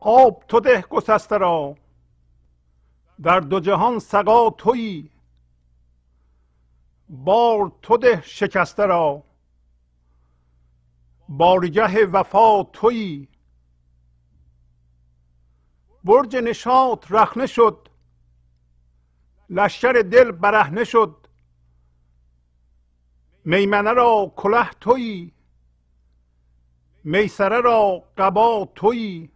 آب تو ده گسسته را، در دو جهان سقا تویی. بار تو ده شکسته را، بارگه وفا تویی. برج نشاط رخنه شد، لشکر دل برهنه شد. میمنه را کله تویی، میسره را قبا تویی.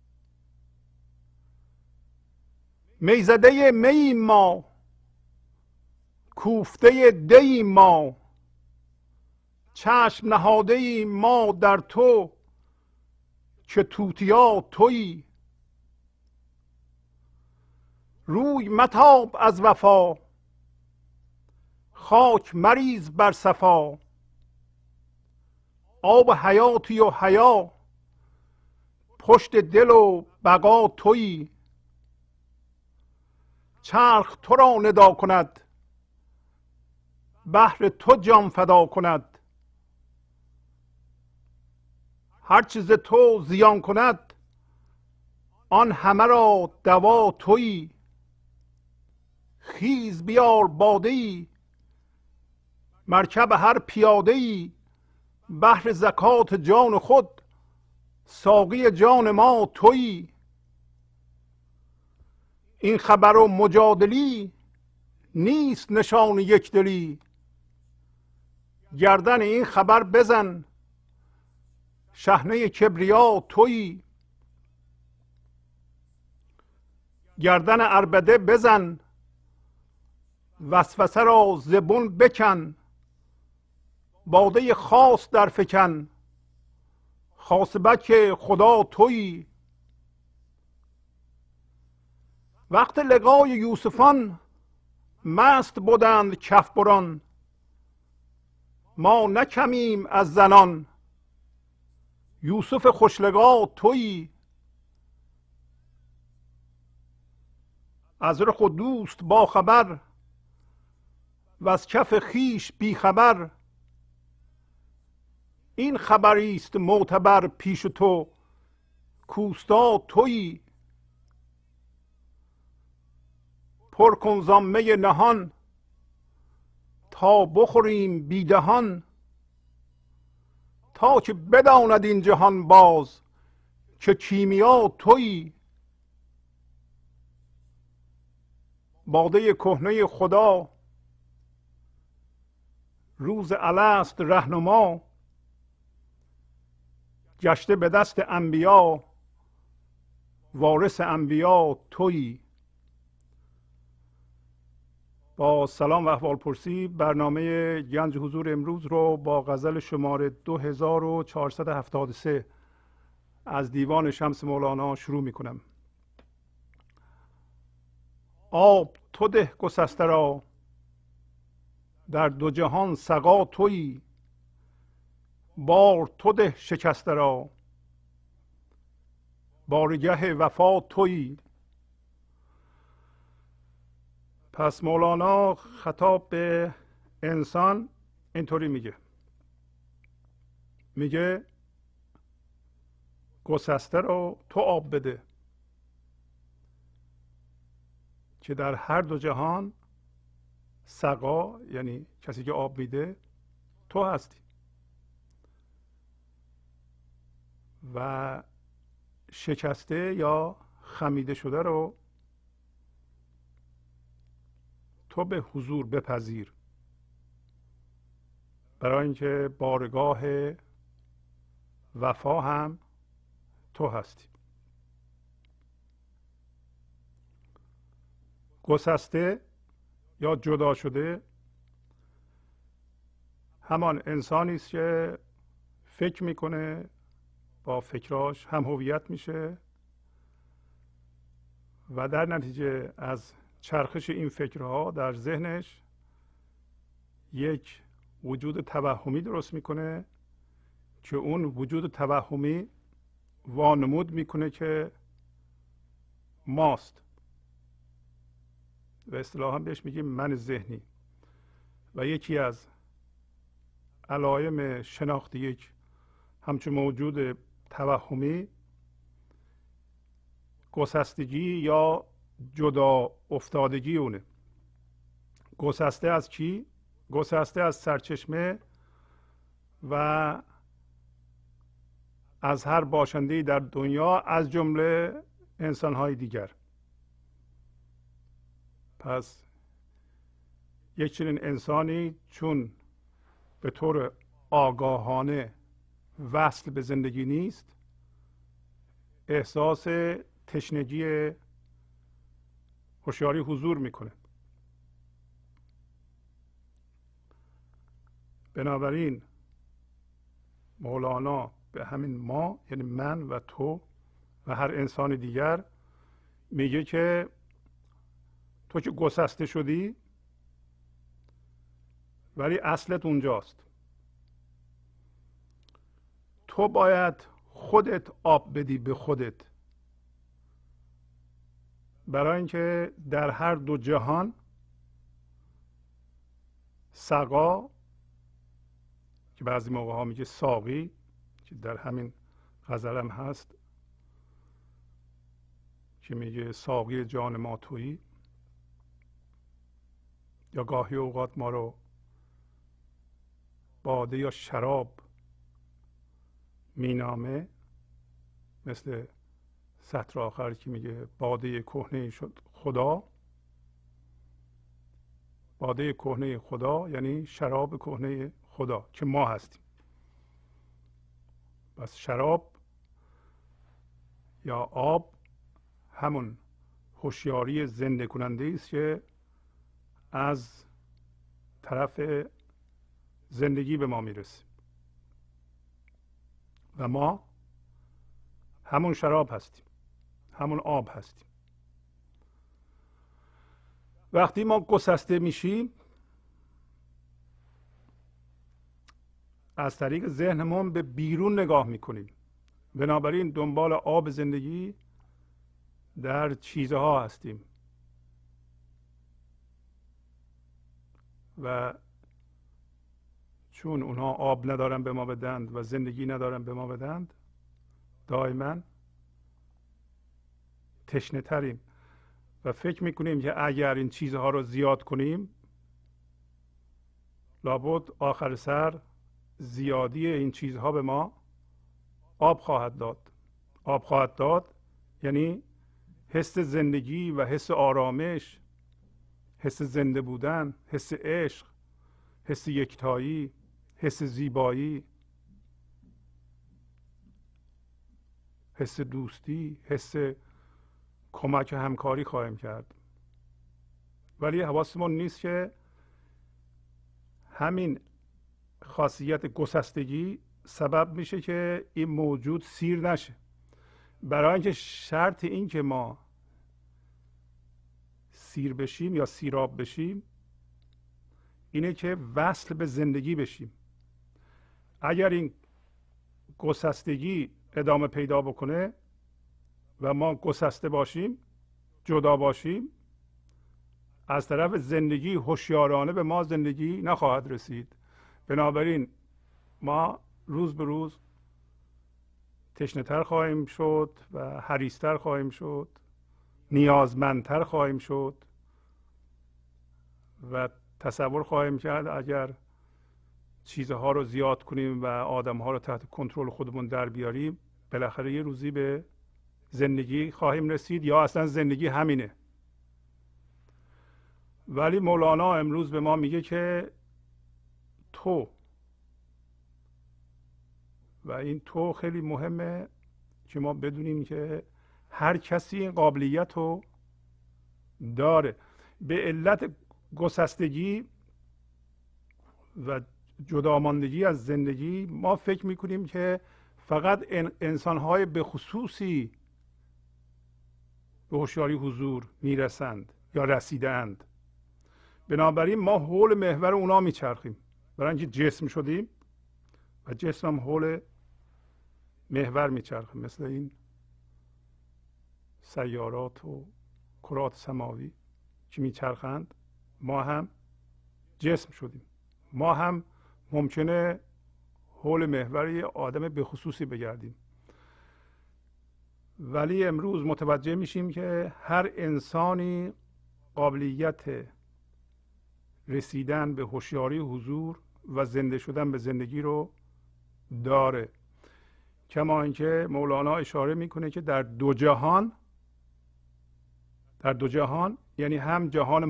میزده مییم ما، کوفته دیم ما. چشم نهاده ایم ما در تو، که توتیا تویی. روی متاب از وفا، خاک مریز بر صفا. آب حیاتی و حیا، پشت دل و بقا تویی. چرخ تو را ندا کند، بهر تو جان فدا کند. هر چیز تو زیان کند، آن همه را دوا تویی. خیز بیار باده ای، مرکب هر پیاده ای. بهر زکات جان خود، ساقی جان ما تویی. این خبر و مجادلی، نیست نشان یک دلی. گردن این خبر بزن، شحنه کبریا تویی. گردن عربده بزن، وسوسه را زبون بکن. باده خاص در فکن، خاصبک خدا تویی. وقت لقای یوسفان، مست بودند کف بران. ما نه کمیم از زنان، یوسف خوشلقا تویی. از رخ و دوست با خبر، و از کف خویش بی خبر. این خبری است معتبر پیش تو، کاوستا تویی. پر کن زان می نهان، تا بخوریم بی دهان. تا که بداند این جهان باز، که کیمیا تویی. باده کهنه خدا، روز الست رهنما. گشته به دست انبیا، وارث انبیا تویی. با سلام و احوالپرسی برنامه گنج حضور امروز رو با غزل شماره 2473 از دیوان شمس مولانا شروع می کنم. آب تو ده گسسته را، در دو جهان سقا تویی. بار تو ده شکسته را، بارگه وفا تویی. پس مولانا خطاب به انسان اینطوری میگه گسسته رو تو آب بده، که در هر دو جهان سقا، یعنی کسی که آب میده، تو هستی. و شکسته یا خمیده شده رو تو به حضور بپذیر، برای اینکه بارگاه وفا هم تو هستی. گسسته یا جدا شده همان انسانی است که فکر میکنه، با فکراش هم هویت میشه و در نتیجه از چرخش این فکرها در ذهنش یک وجود توهمی درست میکنه که اون وجود توهمی وانمود میکنه که ماست و اصطلاحا بهش میگیم من ذهنی. و یکی از علائم شناخت یک همچون موجود توهمی گسستگی یا جدا افتادگی اونه. گسسته از کی؟ گسسته از سرچشمه و از هر باشنده‌ای در دنیا، از جمله انسان‌های دیگر. پس یک چنین انسانی چون به طور آگاهانه وصل به زندگی نیست، احساس تشنگی هوشیاری حضور میکنه. بنابراین مولانا به همین ما، یعنی من و تو و هر انسان دیگر، میگه که تو که گسسته شدی ولی اصلت اونجاست. تو باید خودت آب بدی به خودت، برای اینکه در هر دو جهان سقا، که بعضی موقع ها میگه ساقی، که در همین غزل هم هست که میگه ساقی جان ما تویی، یا گاهی اوقات ما رو باده یا شراب مینامه، مثل سطر آخر که میگه باده کهنه شد خدا. باده کهنه خدا یعنی شراب کهنه خدا که ما هستیم. پس شراب یا آب همون هوشیاری زنده کننده است که از طرف زندگی به ما میرسه و ما همون شراب هستیم، همون آب هستیم. وقتی ما گسسته میشیم، از طریق ذهنمون به بیرون نگاه میکنیم. بنابراین دنبال آب زندگی در چیزها هستیم و چون اونها آب ندارن به ما بدند و زندگی ندارن به ما بدند، دائما تشنه تریم و فکر میکنیم که اگر این چیزها رو زیاد کنیم، لابد آخر سر زیادی این چیزها به ما آب خواهد داد. آب خواهد داد یعنی حس زندگی و حس آرامش، حس زنده بودن، حس عشق، حس یکتایی، حس زیبایی، حس دوستی، حس کمک همکاری خواهیم کرد. ولی حواسمون نیست که همین خاصیت گسستگی سبب میشه که این موجود سیر نشه. برای اینکه شرط این که ما سیر بشیم یا سیراب بشیم اینه که وصل به زندگی بشیم. اگر این گسستگی ادامه پیدا بکنه و ما گسسته باشیم، جدا باشیم، از طرف زندگی هوشیارانه به ما زندگی نخواهد رسید. بنابراین ما روز به روز تشنه‌تر خواهیم شد و حریص‌تر خواهیم شد، نیازمندتر خواهیم شد و تصور خواهیم کرد اگر چیزها رو زیاد کنیم و آدمها رو تحت کنترل خودمون در بیاریم، بالاخره یه روزی به زندگی خواهیم رسید یا اصلا زندگی همینه. ولی مولانا امروز به ما میگه که تو، و این تو خیلی مهمه که ما بدونیم که هر کسی این قابلیت رو داره. به علت گسستگی و جداماندگی از زندگی ما فکر میکنیم که فقط انسانهای به خصوصی به هوشیاری حضور میرسند یا رسیدند. بنابراین ما حول محور اونا میچرخیم، برای اینکه جسم شدیم و جسم هم حول محور میچرخه، مثل این سیارات و کرات سماوی که میچرخند. ما هم جسم شدیم، ما هم ممکنه حول محور یه آدم به خصوصی بگردیم ولی امروز متوجه میشیم که هر انسانی قابلیت رسیدن به هوشیاری حضور و زنده شدن به زندگی رو داره. کما اینکه مولانا اشاره میکنه که در دو جهان یعنی هم جهان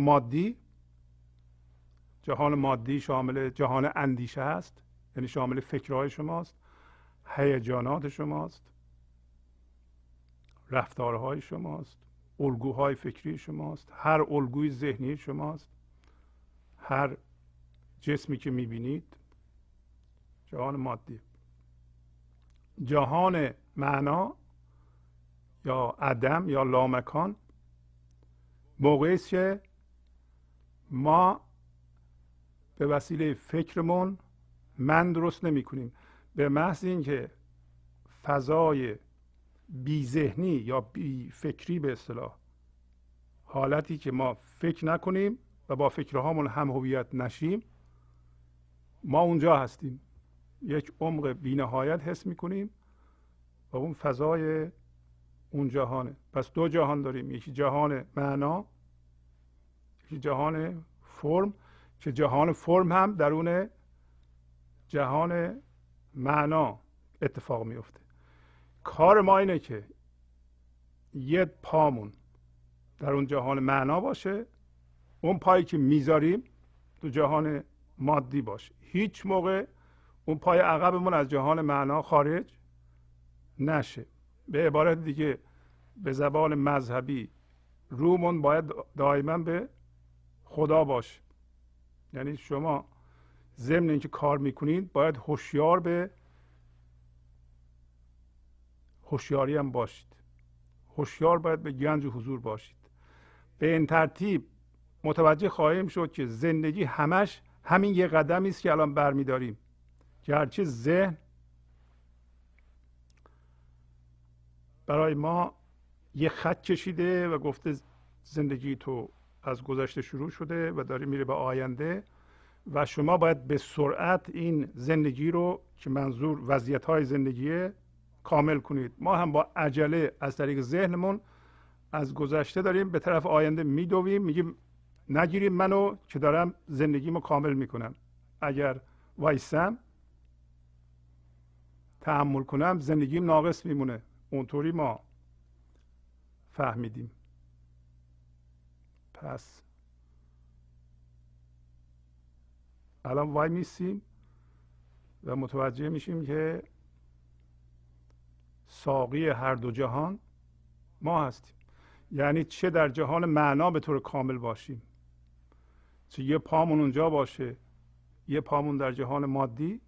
مادی شامل جهان اندیشه است، یعنی شامل فکرهای شماست، هیجانات شماست، رفتارهای شماست، الگوهای فکری شماست، هر الگوی ذهنی شماست، هر جسمی که میبینید جهان مادی. جهان معنا یا عدم یا لامکان موقعی است که ما به وسیله فکرمون من درست نمی کنیم. به محض اینکه فضای بی ذهنی یا بی فکری، به اصطلاح حالتی که ما فکر نکنیم و با فکرهامون هم هویت نشیم، ما اونجا هستیم. یک عمق بی نهایت حس میکنیم و اون فضای اون جهانه. پس دو جهان داریم، یکی جهان معنا، یکی جهان فرم، که جهان فرم هم درون جهان معنا اتفاق میفته. کار ما اینه که یه پامون در اون جهان معنا باشه، اون پایی که میذاریم تو جهان مادی باشه. هیچ موقع اون پای عقبمون از جهان معنا خارج نشه. به عبارت دیگه، به زبان مذهبی، رومون باید دائما به خدا باشه. یعنی شما ضمن اینکه کار میکنید باید هوشیار به هوشیاری هم باشید. هوشیار باید به گنج حضور باشید. به این ترتیب متوجه خواهیم شد که زندگی همش همین یه قدمی است که الان برمیداریم. گرچه ذهن برای ما یه خط کشیده و گفته زندگی تو از گذشته شروع شده و داره میره به آینده و شما باید به سرعت این زندگی رو که منظور وضعیت‌های زندگیه کامل کنید. ما هم با عجله از طریق ذهنمون از گذشته داریم به طرف آینده میدویم، میگیم نگیریم منو که دارم زندگیمو کامل میکنم. اگر وایسم تحمل کنم زندگیم ناقص میمونه. اونطوری ما فهمیدیم. پس الان وای میسیم و متوجه میشیم که ساقی هر دو جهان ما هستیم. یعنی چه در جهان معنا به طور کامل باشیم، چه یه پامون اونجا باشه، یه پامون در جهان مادی،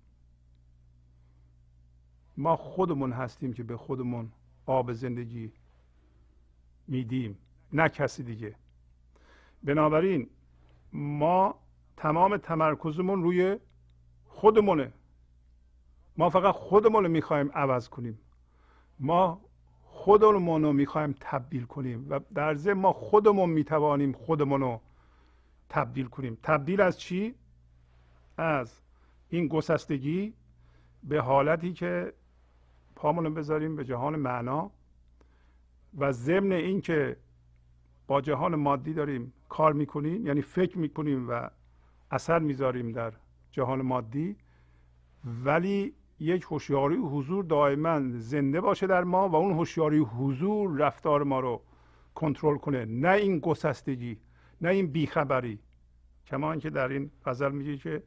ما خودمون هستیم که به خودمون آب زندگی میدیم، نه کسی دیگه. بنابراین ما تمام تمرکزمون روی خودمونه. ما فقط خودمون رو میخوایم عوض کنیم، ما خودمون رو میخوایم تبدیل کنیم و در ضمن ما خودمون میتوانیم خودمون رو تبدیل کنیم. تبدیل از چی؟ از این گسستگی به حالتی که پامون رو بذاریم به جهان معنا و ضمن این که با جهان مادی داریم کار میکنیم، یعنی فکر میکنیم و اثر میذاریم در جهان مادی، ولی یک هوشیاری حضور دائما زنده باشه در ما و اون هوشیاری حضور رفتار ما رو کنترل کنه، نه این گسستگی، نه این بیخبری. کما اینکه در این غزل میگه که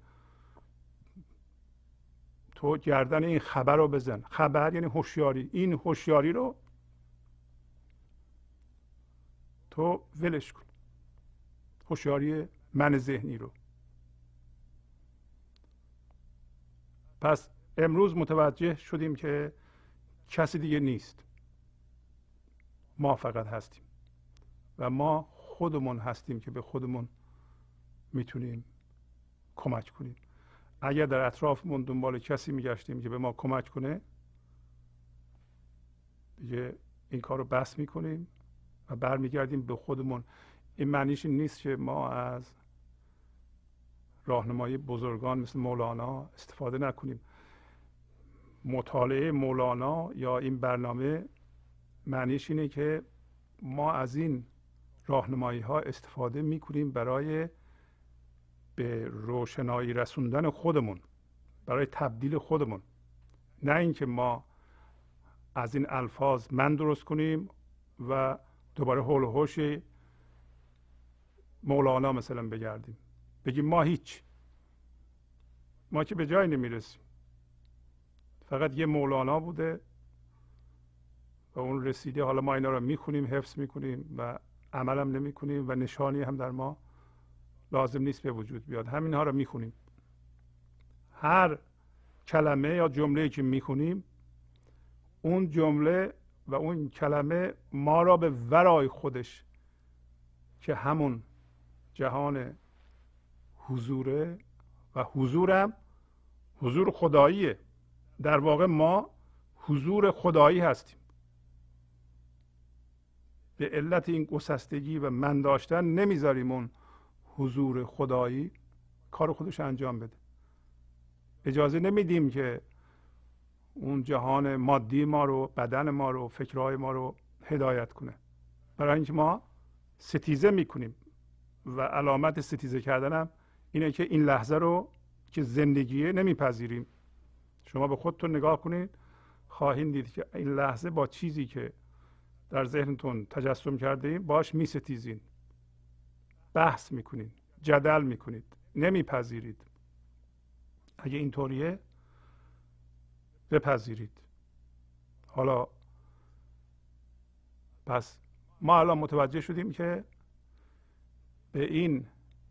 تو گردن این خبر رو بزن. خبر یعنی هوشیاری. این هوشیاری رو تو ولش کن، هوشیاری من ذهنی رو. پس امروز متوجه شدیم که کسی دیگه نیست، ما فقط هستیم و ما خودمون هستیم که به خودمون میتونیم کمک کنیم. اگر در اطرافمون دنبال کسی میگشتیم که به ما کمک کنه، دیگه این کار رو بس میکنیم و برمیگردیم به خودمون. این معنیش این نیست که ما از راهنمایی بزرگان مثل مولانا استفاده نکنیم. مطالعه مولانا یا این برنامه معنیش اینه که ما از این راهنمایی ها استفاده میکنیم برای به روشنایی رسوندن خودمون، برای تبدیل خودمون. نه اینکه ما از این الفاظ من درست کنیم و دوباره حول و حوش مولانا مثلا بگردیم، بگیم ما هیچ، ما که به جایی نمیرسیم، فقط یه مولانا بوده و اون رسیده، حالا ما اینا رو میخونیم، حفظ میکنیم و عمل هم نمی کنیم و نشانی هم در ما لازم نیست به وجود بیاد. همینها رو میخونیم. هر کلمه یا جمله که میخونیم، اون جمله و اون کلمه ما را به ورای خودش که همون جهان حضوره و حضورم حضور خداییه. در واقع ما حضور خدایی هستیم. به علت این گسستگی و من داشتن نمیذاریم اون حضور خدایی کار خودش انجام بده. اجازه نمیدیم که اون جهان مادی ما رو، بدن ما رو، فکرهای ما رو هدایت کنه. برای اینکه ما ستیزه میکنیم و علامت ستیزه کردنم اینه که این لحظه رو که زندگیه نمیپذیریم. شما به خودتون نگاه کنید، خواهید دید که این لحظه با چیزی که در ذهنتون تجسم کرده ایم باش میستیزین، بحث میکنید، جدل میکنید، نمیپذیرید. اگه اینطوریه بپذیرید. حالا پس ما الان متوجه شدیم که به این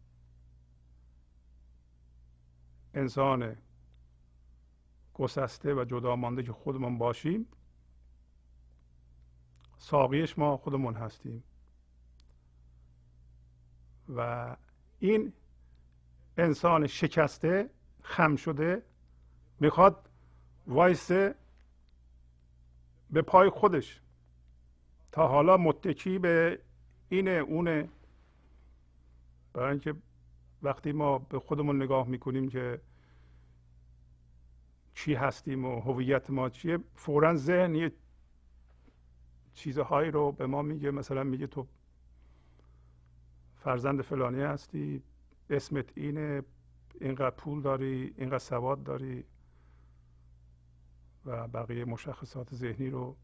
انسان گسسته و جدا مانده که خودمون باشیم، ساقیش ما خودمون هستیم و این انسان شکسته، خم شده، میخواد وایسه به پای خودش. تا حالا متکی به اینه اونه. برای اینکه وقتی ما به خودمون نگاه میکنیم که چی هستیم و هویت ما چیه، فوراً ذهن یه چیزهایی رو به ما میگه. مثلا میگه تو فرزند فلانی هستی، اسمت اینه، اینقدر پول داری، اینقدر سواد داری و بقیه مشخصات ذهنی رو.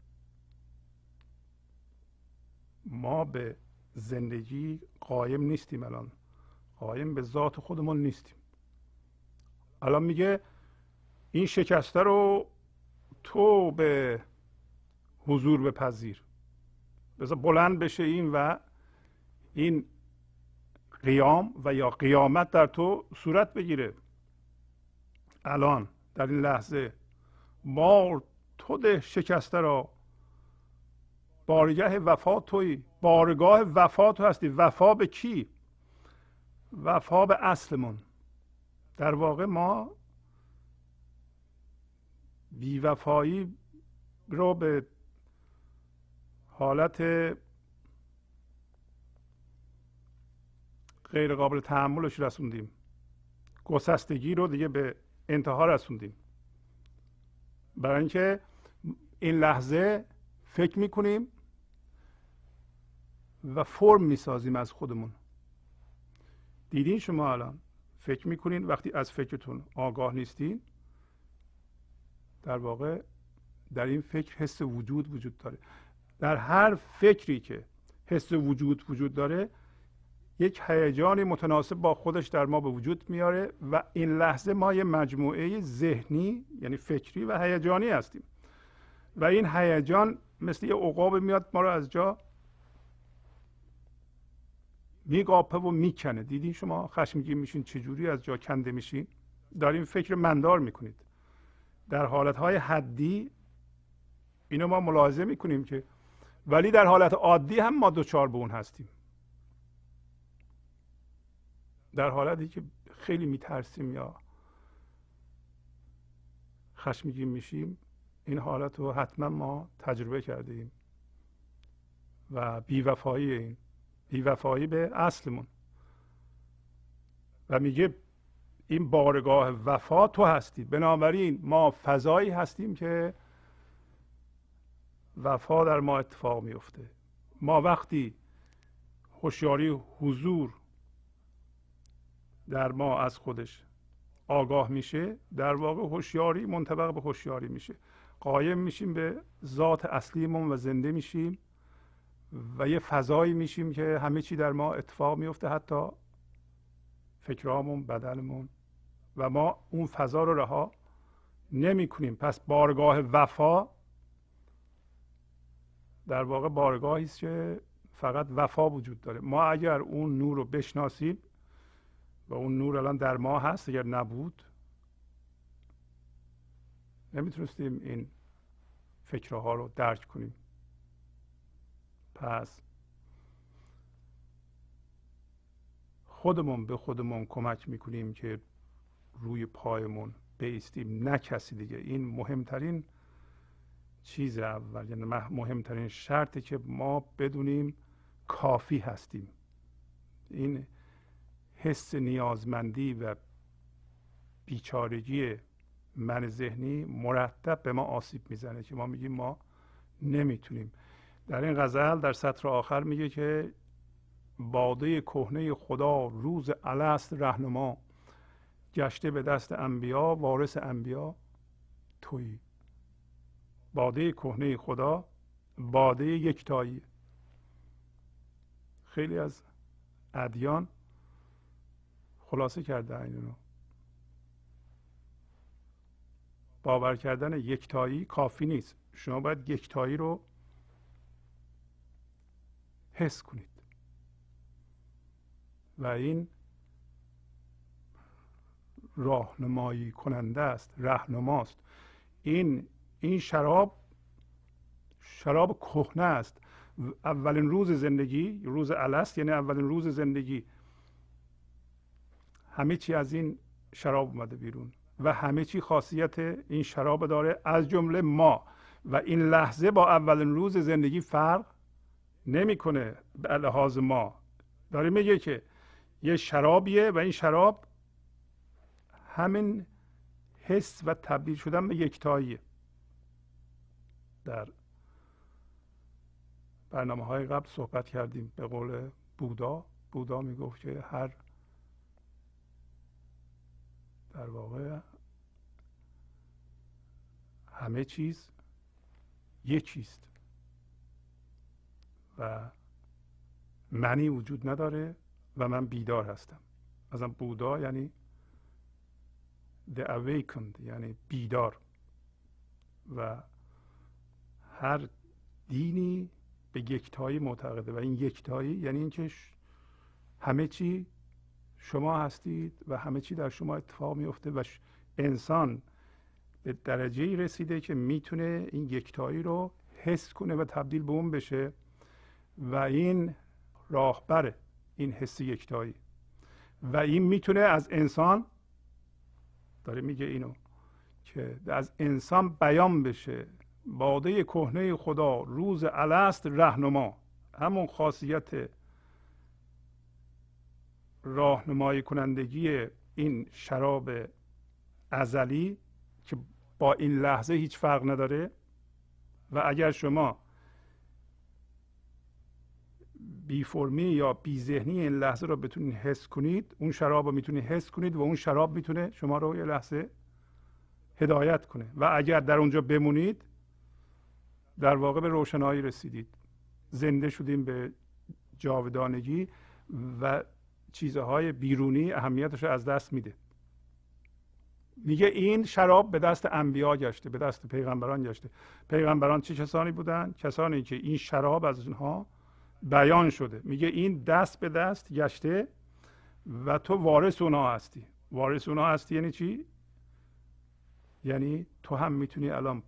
ما به زندگی قایم نیستیم، الان قایم به ذات خودمون نیستیم. الان میگه این شکسته رو تو به حضور بپذیر، بذار بلند بشه این و این قیام و یا قیامت در تو صورت بگیره. الان در این لحظه بار تو ده شکسته را، بارگاه وفا توی، بارگاه وفا تو هستی. وفا به کی؟ وفا به اصلمون. در واقع ما بیوفایی رو به حالت غیر قابل تحملش رسوندیم، گسستگی رو دیگه به انتها رسوندیم. برای اینکه این لحظه فکر میکنیم و فرم میسازیم از خودمون. دیدین شما الان فکر میکنین، وقتی از فکرتون آگاه نیستین، در واقع در این فکر حس وجود داره. در هر فکری که حس وجود داره، یک هیجانی متناسب با خودش در ما به وجود میاره و این لحظه ما یه مجموعه ذهنی، یعنی فکری و هیجانی هستیم و این هیجان مثل یه عقاب میاد ما رو از جا میقاپه و میکنه. دیدین شما خشمگین میشین چجوری از جا کنده میشین؟ دارین فکر مندار میکنید. در حالتهای حدی اینو ما ملاحظه میکنیم که، ولی در حالت عادی هم ما دوچار به اون هستیم. در حالتی که خیلی میترسیم یا خشمگین میشیم، این حالت رو حتما ما تجربه کرده ایم و بیوفایی به اصلمون. و میگه این بارگاه وفا تو هستی. بنابراین ما فضایی هستیم که وفا در ما اتفاق میفته. ما وقتی هوشیاری حضور در ما از خودش آگاه میشه، در واقع هوشیاری منطبق به هوشیاری میشه، قایم میشیم به ذات اصلیمون و زنده میشیم و یه فضایی میشیم که همه چی در ما اتفاق میفته، حتی فکرامون، بدنمون، و ما اون فضا رو رها نمی کنیم. پس بارگاه وفا در واقع بارگاهی است که فقط وفا وجود داره. ما اگر اون نور رو بشناسیم و اون نور الان در ما هست، اگر نبود نمیتونستیم این فکرها رو درک کنیم. پس خودمون به خودمون کمک میکنیم که روی پایمون بایستیم، نه کسی دیگه. این مهمترین چیز اول، یعنی مهمترین شرطه که ما بدونیم کافی هستیم. این حس نیازمندی و بیچارگی من ذهنی مرتب به ما آسیب میزنه که ما میگیم ما نمیتونیم. در این غزل در سطر آخر میگه که باده کهنه خدا روز الست رهنما، گشته به دست انبیا وارث انبیا تویی. باده کهنه خدا باده یکتایی. خیلی از ادیان خلاصه کرده اینو. باور کردن یکتایی کافی نیست، شما باید یکتایی رو حس کنید و این راهنمایی کننده است، رهنماست. این شراب کهنه است. اولین روز زندگی، روز الست، یعنی اولین روز زندگی، همه چی از این شراب اومده بیرون و همه چی خاصیت این شراب داره، از جمله ما. و این لحظه با اولین روز زندگی فرق نمیکنه به لحاظ ما. داره میگه که یه شرابیه و این شراب همین حس و تبدیل شدن به یکتاییه. در برنامه‌های قبل صحبت کردیم. به قول بودا میگفت که هر در واقع همه چیز یک چیست و منی وجود نداره و من بیدار هستم. مثلا بودا یعنی the awakened، یعنی بیدار. و هر دینی به یکتایی معتقده و این یکتایی یعنی اینکه همه چی شما هستید و همه چی در شما اتفاق میفته و انسان به درجه‌ای رسیده که میتونه این یکتایی رو حس کنه و تبدیل به اون بشه و این راهبر این حس یکتایی و این میتونه از انسان، داره میگه اینو، که از انسان بیان بشه. باده کهنه خدا روز الست رهنما، همون خاصیت راهنمایی کنندگی این شراب ازلی که با این لحظه هیچ فرق نداره. و اگر شما بی فرمی یا بی ذهنی این لحظه رو بتونید حس کنید، اون شراب رو میتونید حس کنید و اون شراب میتونه شما رو یه لحظه هدایت کنه. و اگر در اونجا بمونید در واقع به روشنایی رسیدید، زنده شدیم به جاودانگی و چیزهای بیرونی اهمیتش رو از دست میده. میگه این شراب به دست انبیا گشته، به دست پیغمبران گشته. پیغمبران چه کسانی بودن؟ کسانی که این شراب از اونها بیان شده. میگه این دست به دست گشته و تو وارث اونها هستی. وارث اونها هستی یعنی چی؟ یعنی تو هم میتونی الان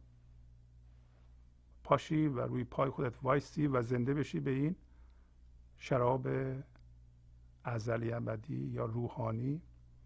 پاشی و روی پای خودت وایستی و زنده بشی به این شراب ازلی ابدی یا روحانی،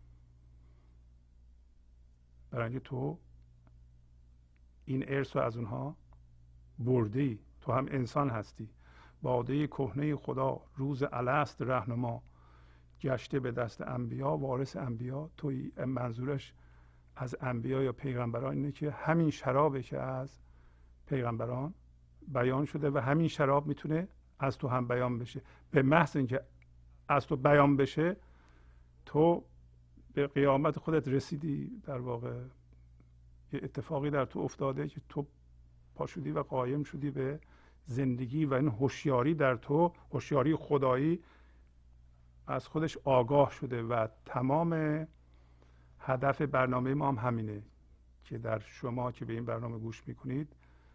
برای اینکه تو این ارث رو از اونها بردی، تو هم انسان هستی. باده کهنه خدا روز الست رهنما، گشته به دست انبیا وارث انبیا تویی. منظورش از انبیا یا پیغمبران اینه که همین شرابه که از پیغمبران بیان شده و همین شراب میتونه از تو هم بیان بشه. به محض اینکه از تو بیان بشه تو به قیامت خودت رسیدی. در واقع یه اتفاقی در تو افتاده که تو پاشودی و قایم شدی به زندگی و این هوشیاری در تو، هوشیاری خدایی از خودش آگاه شده و تمام هدف برنامه ما هم همینه که در شما که به این برنامه گوش میکنید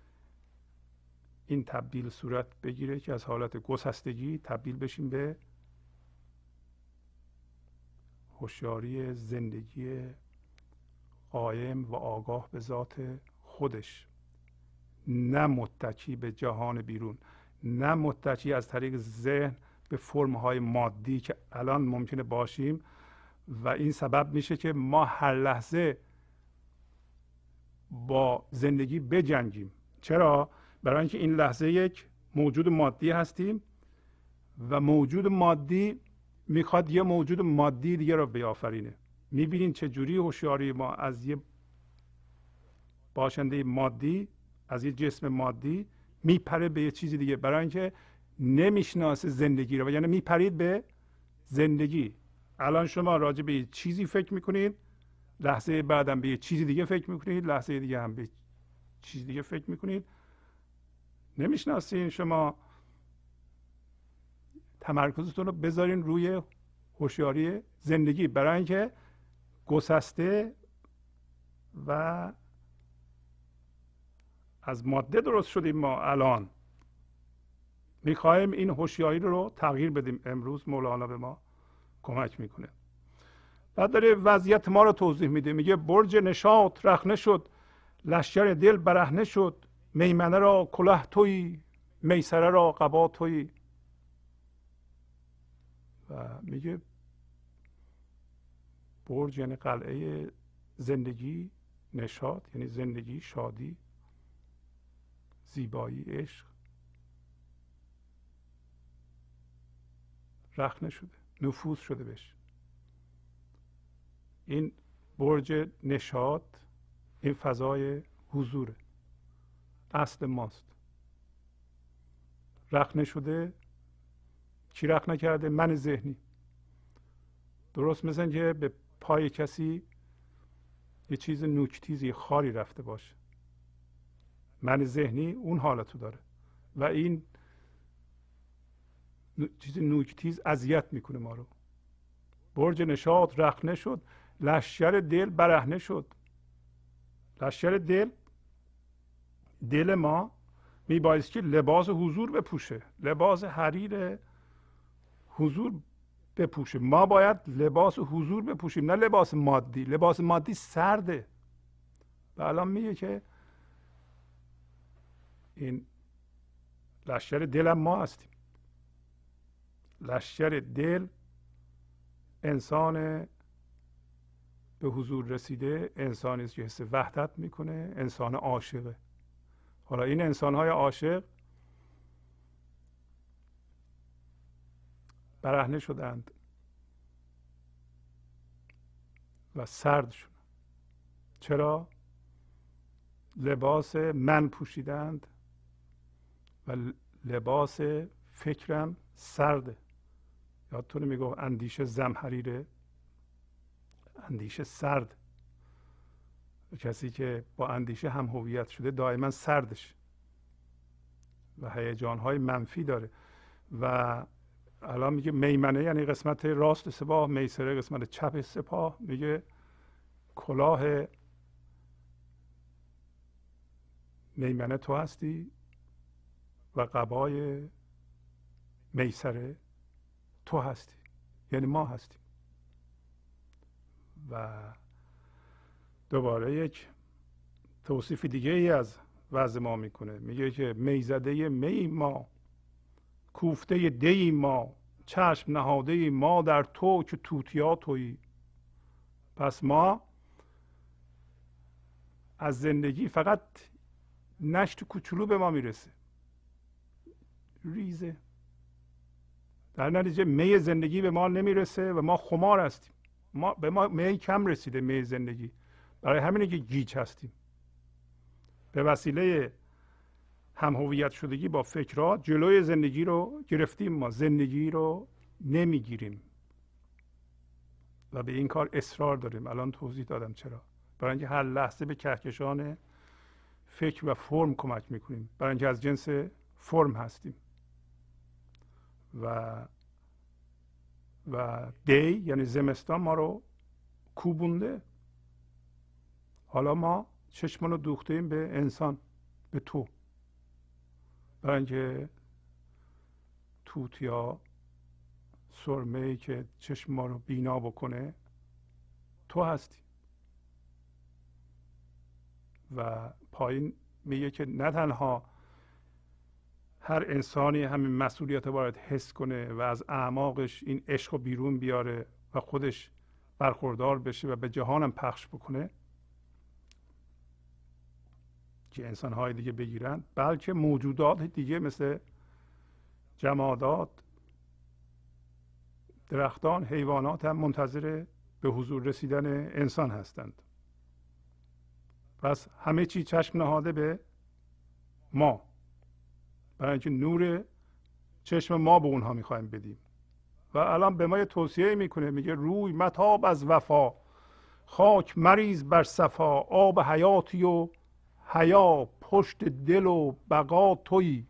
این تبدیل صورت بگیره که از حالت گسستگی تبدیل بشیم به هوشیاری زندگی قایم و آگاه به ذات خودش، نه متکی به جهان بیرون، نه متکی از طریق ذهن به فرم‌های مادی که الان ممکنه باشیم و این سبب میشه که ما هر لحظه با زندگی بجنگیم. چرا؟ برای اینکه این لحظه یک موجود مادی هستیم و موجود مادی میخواد یه موجود مادی دیگه رو بیافرینه. میبینین چه جوری هوشیاری ما از یه باشنده مادی، از یه جسم مادی میپره به یه چیزی دیگه، برای اینکه نمیشناسه زندگی رو و یعنی میپرید به زندگی. الان شما راجع به یه چیزی فکر میکنید، لحظه بعدم به یه چیزی دیگه فکر میکنید، لحظه دیگه هم به چیز دیگه فکر میکنید. نمیشناسین. شما تمرکزتون رو بذارین روی هوشیاری زندگی، برای اینکه گسسته و از ماده درست شدیم. ما الان میخوایم این هوشیاری رو تغییر بدیم. امروز مولانا به ما کمک میکنه. بعد داره وضعیت ما رو توضیح میده. میگه برج نشاط رخنه شد، لشکر دل برهنه شد، میمنه را کلاه تویی، میسره را قبا تویی. و میگه برج یعنی قلعه زندگی، نشاط یعنی زندگی، شادی، زیبایی، عشق، رخنه شده، نفوذ شده بهش. این برج نشاط، این فضای حضوره، اصل ماست. رخنه شده. کی رخنه کرده؟ من ذهنی. درست مثل که به پای کسی یه چیز نوکتیزی، خاری رفته باشه. من ذهنی اون حالتو داره و این چیز نوکتیز اذیت میکنه ما رو. برج نشاط رخنه شد، لشکر دل برهنه شد. لشکر دل ما میبایست که لباس حضور بپوشه، لباس حریر حضور بپوشه. ما باید لباس حضور بپوشیم، نه لباس مادی. لباس مادی سرده. و الان میگه که این لشکر دل ما هستیم. لشکر دل انسان به حضور رسیده، انسانی است که حس وحدت میکنه، انسان عاشقه. حالا این انسان‌های عاشق برهنه شدند و سرد شدند. چرا؟ لباس من پوشیدند و لباس فکرم سرده. یادتونه میگفت اندیشه زمحریره، اندیشه سرد. کسی که با اندیشه هم هویت شده دائما سردش و هیجان‌های منفی داره. و الان میگه میمنه یعنی قسمت راست سپاه، میسره قسمت چپ سپاه. میگه کلاه میمنه تو هستی و قبای میسره تو هستی، یعنی ما هستیم. و دوباره یک توصیف دیگه ای از وضع ما میکنه. میگه که میزده می ما، کوفته دی ما، چشم نهاده ما در تو که توتیا تویی. پس ما از زندگی فقط نشت کوچولو به ما میرسه، ریزه. در نتیجه می زندگی به ما نمیرسه و ما خمار هستیم. به ما می کم رسیده، می زندگی. برای همینه که گیج هستیم. به وسیله هم هویت شدگی با فکرها جلوی زندگی رو گرفتیم. ما زندگی رو نمیگیریم و به این کار اصرار داریم. الان توضیح دادم چرا. برای اینکه هر لحظه به کهکشان فکر و فرم کمک میکنیم، برای اینکه از جنس فرم هستیم. و دی یعنی زمستان ما رو کوبونده. حالا ما چشمون رو دوختیم به انسان، به تو، برای اینکه توت یا سرمه‌ای که چشم ما رو بینا بکنه تو هستی. و پایین میگه که نه تنها هر انسانی همین مسئولیت رو باید حس کنه و از اعماقش این عشق رو بیرون بیاره و خودش برخوردار بشه و به جهانم پخش بکنه که انسان‌های دیگه بگیرن، بلکه موجودات دیگه مثل جمادات، درختان، حیوانات هم منتظر به حضور رسیدن انسان هستند. پس همه چی چشم نهاده به ما، برای اینکه نور چشم ما به اونها میخوایم بدیم. و الان به ما یه توصیه میکنه، میگه روی متاب از وفا، خاک مریز بر صفا، آب حیاتی و حیا، پشت دل و بقا تویی.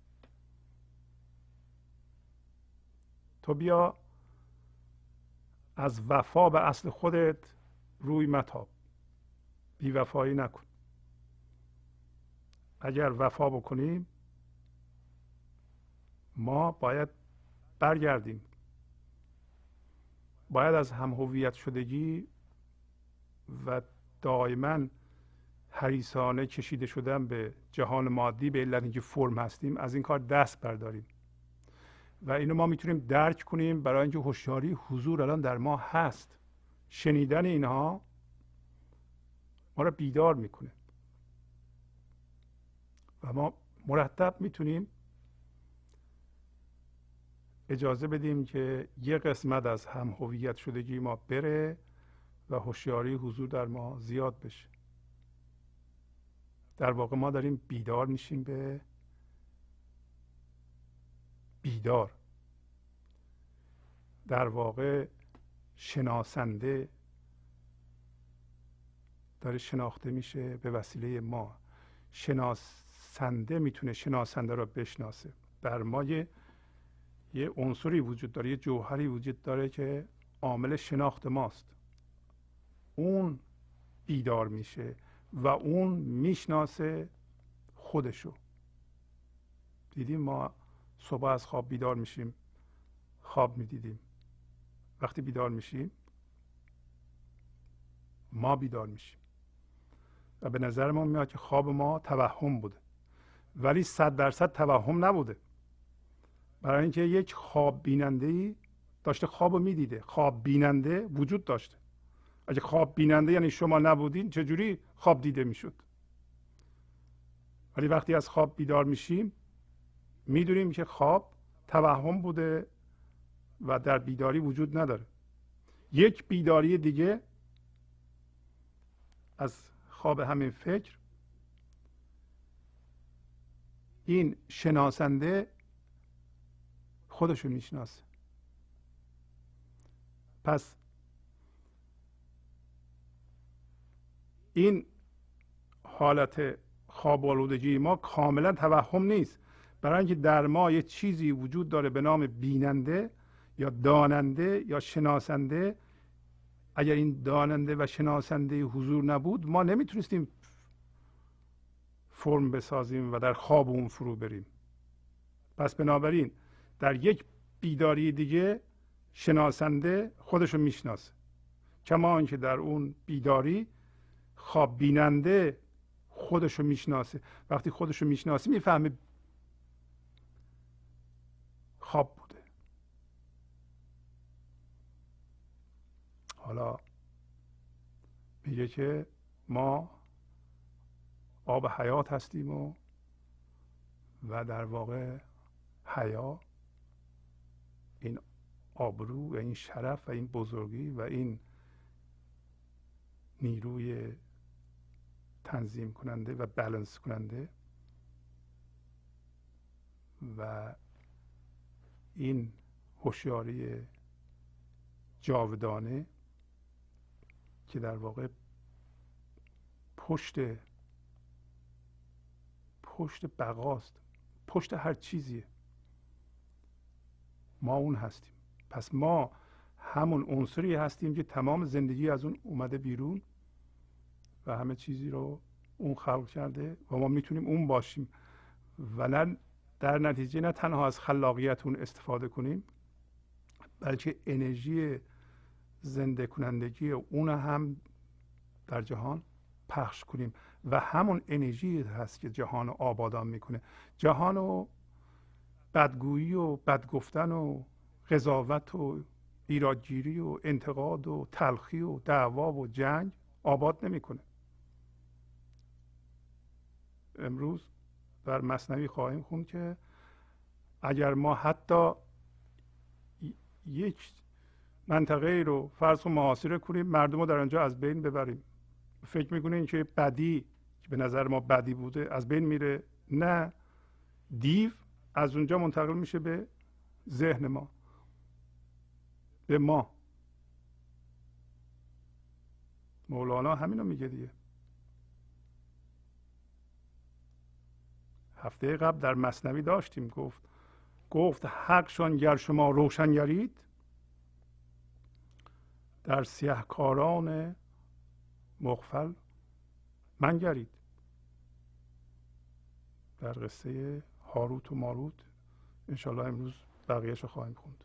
تو بیا از وفا به اصل خودت روی متاب، بی وفایی نکن. اگر وفا بکنیم ما باید برگردیم، باید از هم هویت شدگی و دائما حریصانه کشیده شدن به جهان مادی به علت اینکه فرم هستیم از این کار دست برداریم. و اینو ما میتونیم درک کنیم برای اینکه هوشیاری حضور الان در ما هست. شنیدن اینها ما را بیدار میکنه و ما مرتب میتونیم اجازه بدیم که یه قسمت از هم هویت شدگی ما بره و هوشیاری حضور در ما زیاد بشه. در واقع ما داریم بیدار میشیم به بیدار. در واقع شناسنده داره شناخته میشه به وسیله ما. شناسنده میتونه شناسنده رو بشناسه. در ما یه عنصری وجود داره، یه جوهری وجود داره که عامل شناخت ماست. اون بیدار میشه و اون میشناسه خودشو. دیدیم ما صبح از خواب بیدار میشیم، خواب میدیدیم. وقتی بیدار میشیم ما بیدار میشیم و به نظر ما میاد که خواب ما توهم بوده، ولی 100% توهم نبوده. برای اینکه یک خواب بیننده‌ای داشته خواب رو میدیده. خواب بیننده وجود داشته. اگه خواب بیننده یعنی شما نبودین چجوری خواب دیده میشد؟ ولی وقتی از خواب بیدار میشیم میدونیم که خواب توهم بوده و در بیداری وجود نداره. یک بیداری دیگه از خواب همین فکر، این شناسنده خودشو میشناسه. پس این حالت خواب آلودگی ما کاملا توهم نیست، برای اینکه در ما یه چیزی وجود داره به نام بیننده یا داننده یا شناسنده. اگر این داننده و شناسنده حضور نبود ما نمیتونستیم فرم بسازیم و در خواب اون فرو بریم. پس بنابراین در یک بیداری دیگه شناسنده خودشو میشناسه، کما اینکه در اون بیداری خواب بیننده خودشو میشناسه. وقتی خودشو میشناسه میفهمه خواب بوده. حالا میگه که ما آب حیات هستیم و در واقع حیا، این آبرو و این شرف و این بزرگی و این نیروی تنظیم کننده و بالانس کننده و این هوشیاری جاودانه که در واقع پشت بقاست، پشت هر چیزیه، ما اون هستیم. پس ما همون عنصری هستیم که تمام زندگی از اون اومده بیرون و همه چیزی رو اون خلق کرده و ما میتونیم اون باشیم و نه در نتیجه نه تنها از خلاقیت اون استفاده کنیم، بلکه انرژی زنده کنندگی اون هم در جهان پخش کنیم و همون انرژی هست که جهان رو آبادان میکنه. جهان رو بدگویی و بدگفتن و قضاوت و ایرادگیری و انتقاد و تلخی و دعوا و جنگ آباد نمیکنه. امروز در مثنوی خواهیم خوند که اگر ما حتی یک منطقه رو فرض کن محاصره کنیم، مردم رو در آنجا از بین ببریم، فکر میکنین که بدی که به نظر ما بدی بوده از بین میره؟ نه، دیو از اونجا منتقل میشه به ذهن ما، به ما. مولانا همینو میگه دیگه. هفته قبل در مثنوی داشتیم، گفت حقشان گر شما روشن گرید، در سیهکاران مغفل منگرید. در قصه هاروت و ماروت انشالله امروز بقیهش رو خواهیم خوند.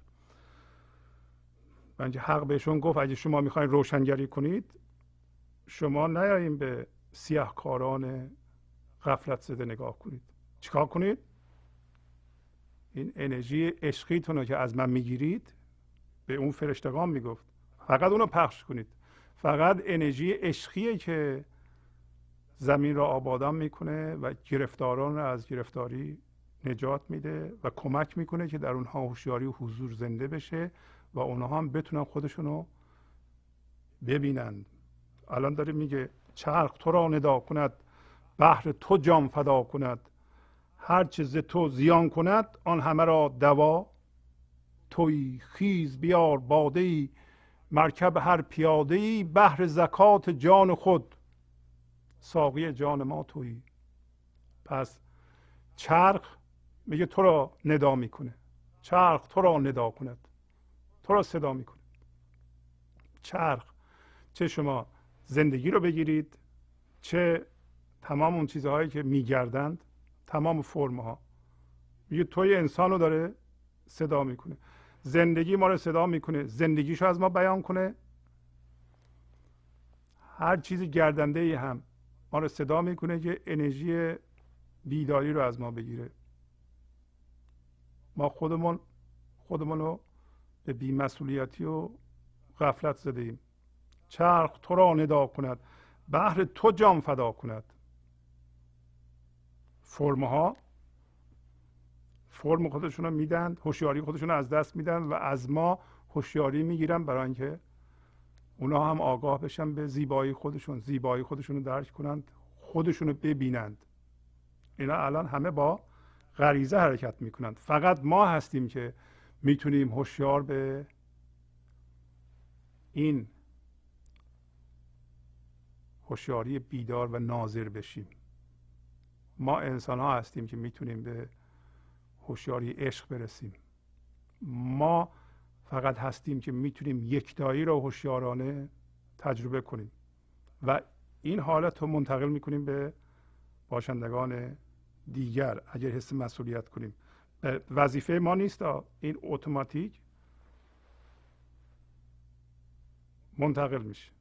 بنده حق بهشون گفت اگه شما میخواین روشنگری کنید، شما نیایین به سیهکاران غفلت زده نگاه کنید. چیکار کنید؟ این انرژی عشقیتون رو که از من میگیرید، به اون فرشتگان میگفت، فقط اونو پخش کنید. فقط انرژی عشقیه که زمین را آبادان میکنه و گرفتاران را از گرفتاری نجات میده و کمک میکنه که در اونها هوشیاری و حضور زنده بشه و اونها هم بتونن خودشونو ببینند. الان داره میگه چرخ تو را ندا کند، بحر تو جان فدا کند، هر چه ز تو زیان کند آن همه را دوا تویی. خیز بیار باده ای مرکب هر پیاده ای، بحر زکات جان خود ساقی جان ما تویی. پس چرخ میگه تو را ندا میکنه، چرخ تو را ندا کند، تو را صدا میکنه. چرخ چه شما زندگی رو بگیرید، چه تمام اون چیزهایی که میگردند، تمام فرمها، میگه توی انسان رو داره صدا میکنه. زندگی ما رو صدا میکنه، زندگیشو از ما بیان کنه. هر چیز گردنده ای هم ما رو صدا میکنه که انرژی بیداری رو از ما بگیره. ما خودمون رو به بی‌مسئولیتی و غفلت زده ایم. چرخ تو را ندا کند، بحر تو جان فدا کند. فرم خودشون رو میدن، هوشیاری خودشون رو از دست میدن و از ما هوشیاری میگیرن برای اینکه اونا هم آگاه بشن به زیبایی خودشون رو درک کنند، خودشون رو ببینند. اینا الان همه با غریزه حرکت میکنند. فقط ما هستیم که میتونیم هوشیار به این هوشیاری بیدار و ناظر بشیم. ما انسان ها هستیم که میتونیم به هوشیاری عشق برسیم. ما فقط هستیم که میتونیم یکتایی رو هوشیارانه تجربه کنیم و این حالت رو منتقل میکنیم به باشندگان دیگر اگر حس مسئولیت کنیم. وظیفه ما نیست، این اتوماتیک منتقل میشه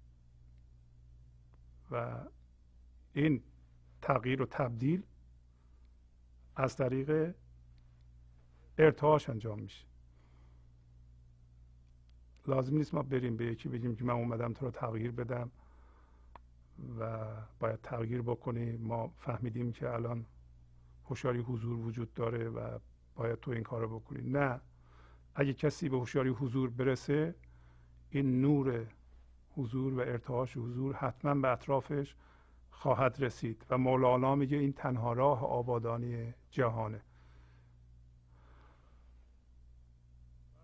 و این تغییر و تبدیل از طریق ارتعاش انجام میشه. لازم نیست ما بریم به یکی بگیم که من اومدم تو رو تغییر بدم و باید تغییر بکنی. ما فهمیدیم که الان هوشیاری حضور وجود داره و باید تو این کار رو بکنی. نه، اگه کسی به هوشیاری حضور برسه، این نور حضور و ارتعاش حضور حتما به اطرافش خواهد رسید و مولانا میگه این تنها راه آبادانی جهانه.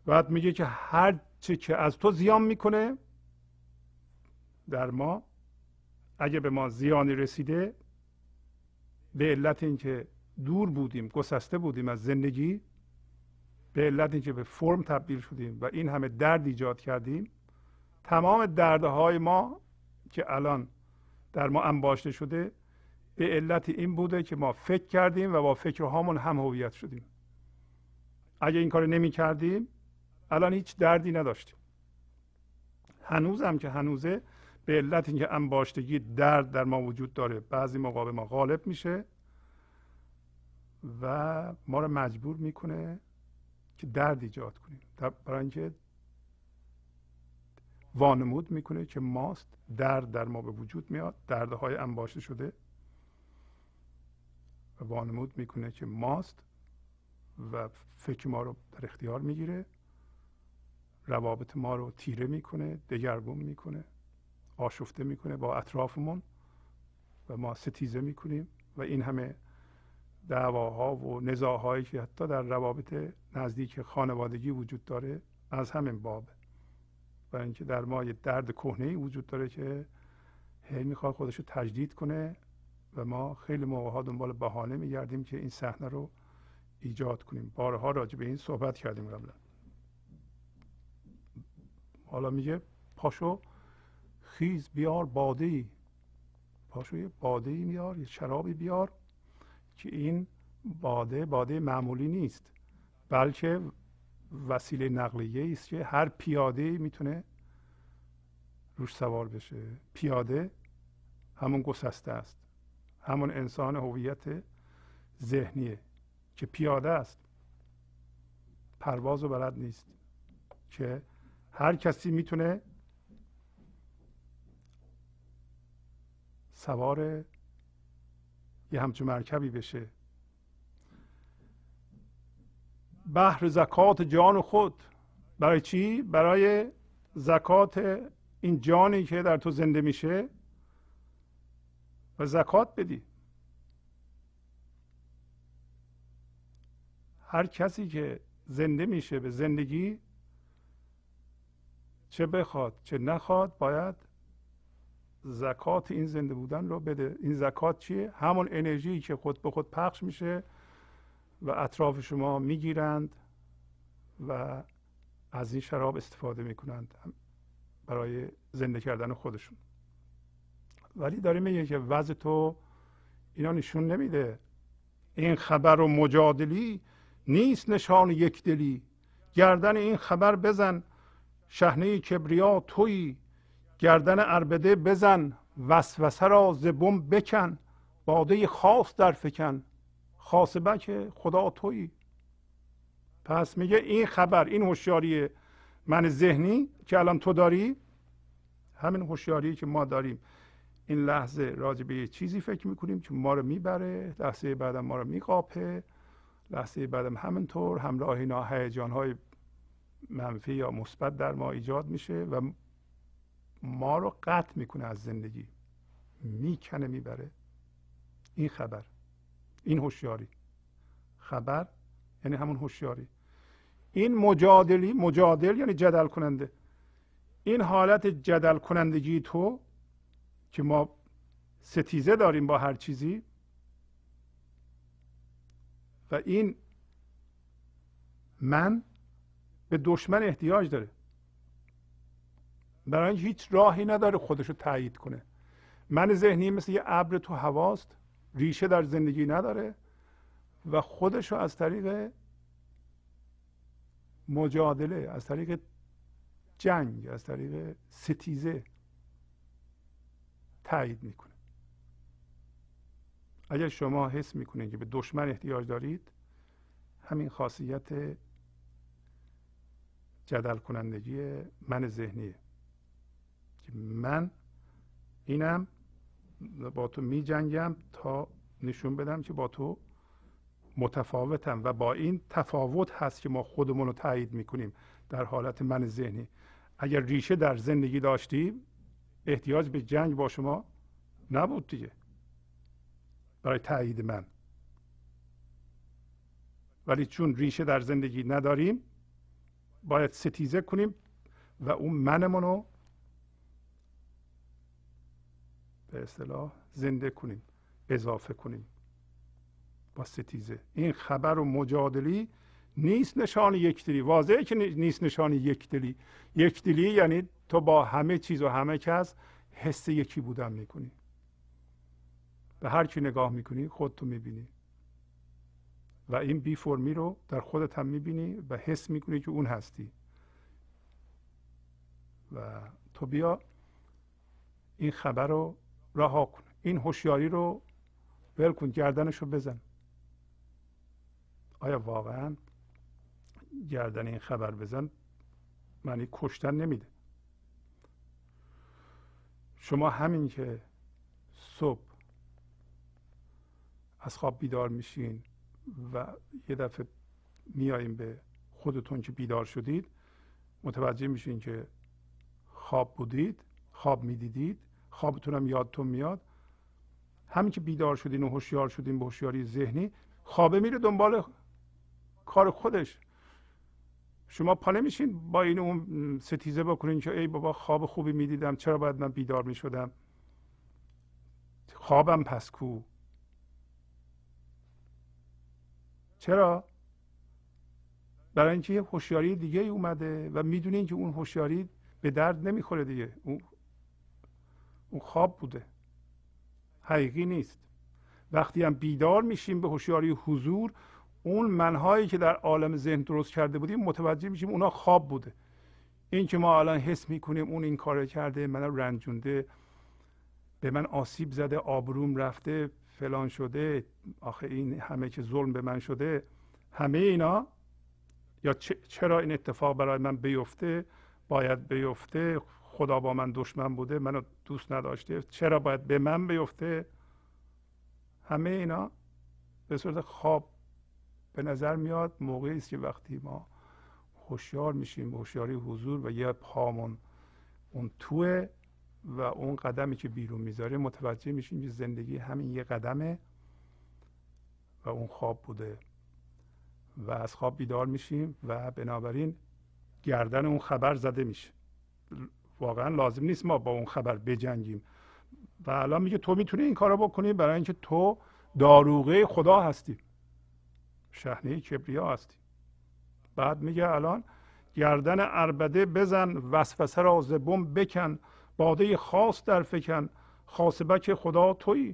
بعد میگه که هر چی که از تو زیان میکنه در ما، اگه به ما زیانی رسیده به علت اینکه دور بودیم، گسسته بودیم از زندگی، به علت اینکه به فرم تبدیل شدیم و این همه درد ایجاد کردیم، تمام دردهای ما که الان در ما انباشته شده به علت این بوده که ما فکر کردیم و با فکرهامون هم هویت شدیم. اگه این کار نمی کردیم الان هیچ دردی نداشتیم. هنوزم که هنوزه به علت اینکه انباشتگی درد در ما وجود داره، بعضی موقع به ما غالب میشه و ما رو مجبور میکنه که درد ایجاد کنیم، برای اینکه وانمود میکنه که ماست. درد در ما به وجود میاد، دردهای انباشته شده، و وانمود میکنه که ماست و فکر ما رو در اختیار میگیره، روابط ما رو تیره میکنه، دگرگون میکنه، آشفته میکنه با اطرافمون و ما ستیزه میکنیم و این همه دعواها و نزاعهایی که حتی در روابط نزدیک خانوادگی وجود داره از همین بابه. و اینکه در ما یه درد کهنه‌ای وجود داره که هی میخواد خودش رو تجدید کنه و ما خیلی موقع‌ها دنبال بهانه میگردیم که این صحنه رو ایجاد کنیم. بارها راجع به این صحبت کردیم قبلا. حالا میگه پاشو خیز بیار باده‌ای، پاشو یه باده‌ای بیار، یه شرابی بیار که این باده معمولی نیست، بلکه وسیله نقلیه است که هر پیاده میتونه روش سوار بشه. پیاده همون گسسته است، همون انسان هویت ذهنیه که پیاده است، پرواز و بلد نیست، که هر کسی میتونه سوار یه همچون مرکبی بشه. بحر زکات جان خود. برای چی؟ برای زکات این جانی که در تو زنده میشه و زکات بدی. هر کسی که زنده میشه به زندگی، چه بخواد چه نخواد، باید زکات این زنده بودن رو بده. این زکات چیه؟ همون انرژی که خود به خود پخش میشه و اطراف شما میگیرند و از این شراب استفاده میکنند برای زنده کردن خودشون. ولی داره میگه که وضع تو اینا نشون نمیده. این خبر و مجادلی نیست نشان یک دلی، گردن این خبر بزن شحنه کبریا تویی، گردن عربده بزن وسوسه را ز بم بکن، باده خاص در فکن خاصبه که خدا تویی. پس میگه این خبر، این هوشیاری من ذهنی که الان تو داری، همین هوشیاری که ما داریم این لحظه راجع به یه چیزی فکر میکنیم که ما رو میبره، لحظه بعدم ما رو میقاپه، لحظه بعدم همینطور همراه اینا هیجان‌های منفی یا مثبت در ما ایجاد میشه و ما رو قطع میکنه از زندگی، میکنه میبره. این خبر، این هوشیاری. خبر یعنی همون هوشیاری. این مجادلی، مجادل یعنی جدل کننده. این حالت جدل کنندگی تو که ما ستیزه داریم با هر چیزی و این من به دشمن احتیاج داره، برای اینکه هیچ راهی نداره خودشو تایید کنه. من ذهنی مثل یه ابر تو هواست، ریشه در زندگی نداره و خودشو از طریق مجادله، از طریق جنگ، از طریق ستیزه تایید میکنه. اگر شما حس میکنید که به دشمن احتیاج دارید، همین خاصیت جدل کنندگی من ذهنیه که من اینم با تو می جنگم تا نشون بدم که با تو متفاوتم و با این تفاوت هست که ما خودمون رو تایید میکنیم در حالت من ذهنی. اگر ریشه در زندگی داشتیم احتیاج به جنگ با شما نبود دیگه برای تایید من، ولی چون ریشه در زندگی نداریم باید ستیزه کنیم و اون منمون رو به اصطلاح زنده کنیم، اضافه کنیم با ستیزه. این خبر و مجادلی نیست نشان یکدلی. واضحه که نیست نشان یکدلی. یکدلی یعنی تو با همه چیز و همه کس حس یکی بودن میکنی. به هر کی نگاه میکنی خودتو میبینی و این بی فرمی رو در خودت هم میبینی و حس میکنی که اون هستی. و تو بیا این خبر رو رها کن، این هوشیاری رو ول کن، گردنش رو بزن. آیا واقعا گردن این خبر بزن معنی کشتن نمیده؟ شما همین که صبح از خواب بیدار میشین و یه دفعه میاییم به خودتون که بیدار شدید، متوجه میشین که خواب بودید، خواب میدیدید، خوابتون هم یادتون میاد. همین که بیدار شدین و هوشیار شدین به هوشیاری ذهنی، خوابه میره دنبال کار خودش. شما پا نمیشین با این اون ستیزه بکنین که ای بابا خواب خوبی میدیدم، چرا باید من بیدار میشدم، خوابم پس کو. چرا؟ برای اینکه یه هوشیاری دیگه ای اومده و میدونین که اون هوشیاری به درد نمیخوره دیگه. اون خواب بوده، حقیقی نیست. وقتی هم بیدار میشیم به هوشیاری حضور، اون منهایی که در عالم ذهن درست کرده بودیم متوجه میشیم اونا خواب بوده. این که ما الان حس میکنیم اون این کار کرده، من رنجونده، به من آسیب زده، آبروم رفته، فلان شده، آخه این همه که ظلم به من شده، همه اینا، یا چرا این اتفاق برای من بیفته، باید بیفته، خدا با من دشمن بوده، منو دوست نداشته، چرا باید به من بیفته، همه اینا به صورت خواب به نظر میاد. موقعی است که وقتی ما هوشیار میشیم، هوشیاری حضور، و یه پامون اون توه و اون قدمی که بیرون میذاره، متوجه میشیم که زندگی همین یه قدمه و اون خواب بوده. و از خواب بیدار میشیم و بنابراین گردن اون خبر زده میشه. واقعا لازم نیست ما با اون خبر بجنگیم. و الان میگه تو میتونی این کارو بکنی برای اینکه تو داروغه خدا هستی، شحنه کبریا هستی. بعد میگه الان گردن عربده بزن، وسوسه را ز بن بکن، باده خاص در فکن، خاصبک خدا تویی.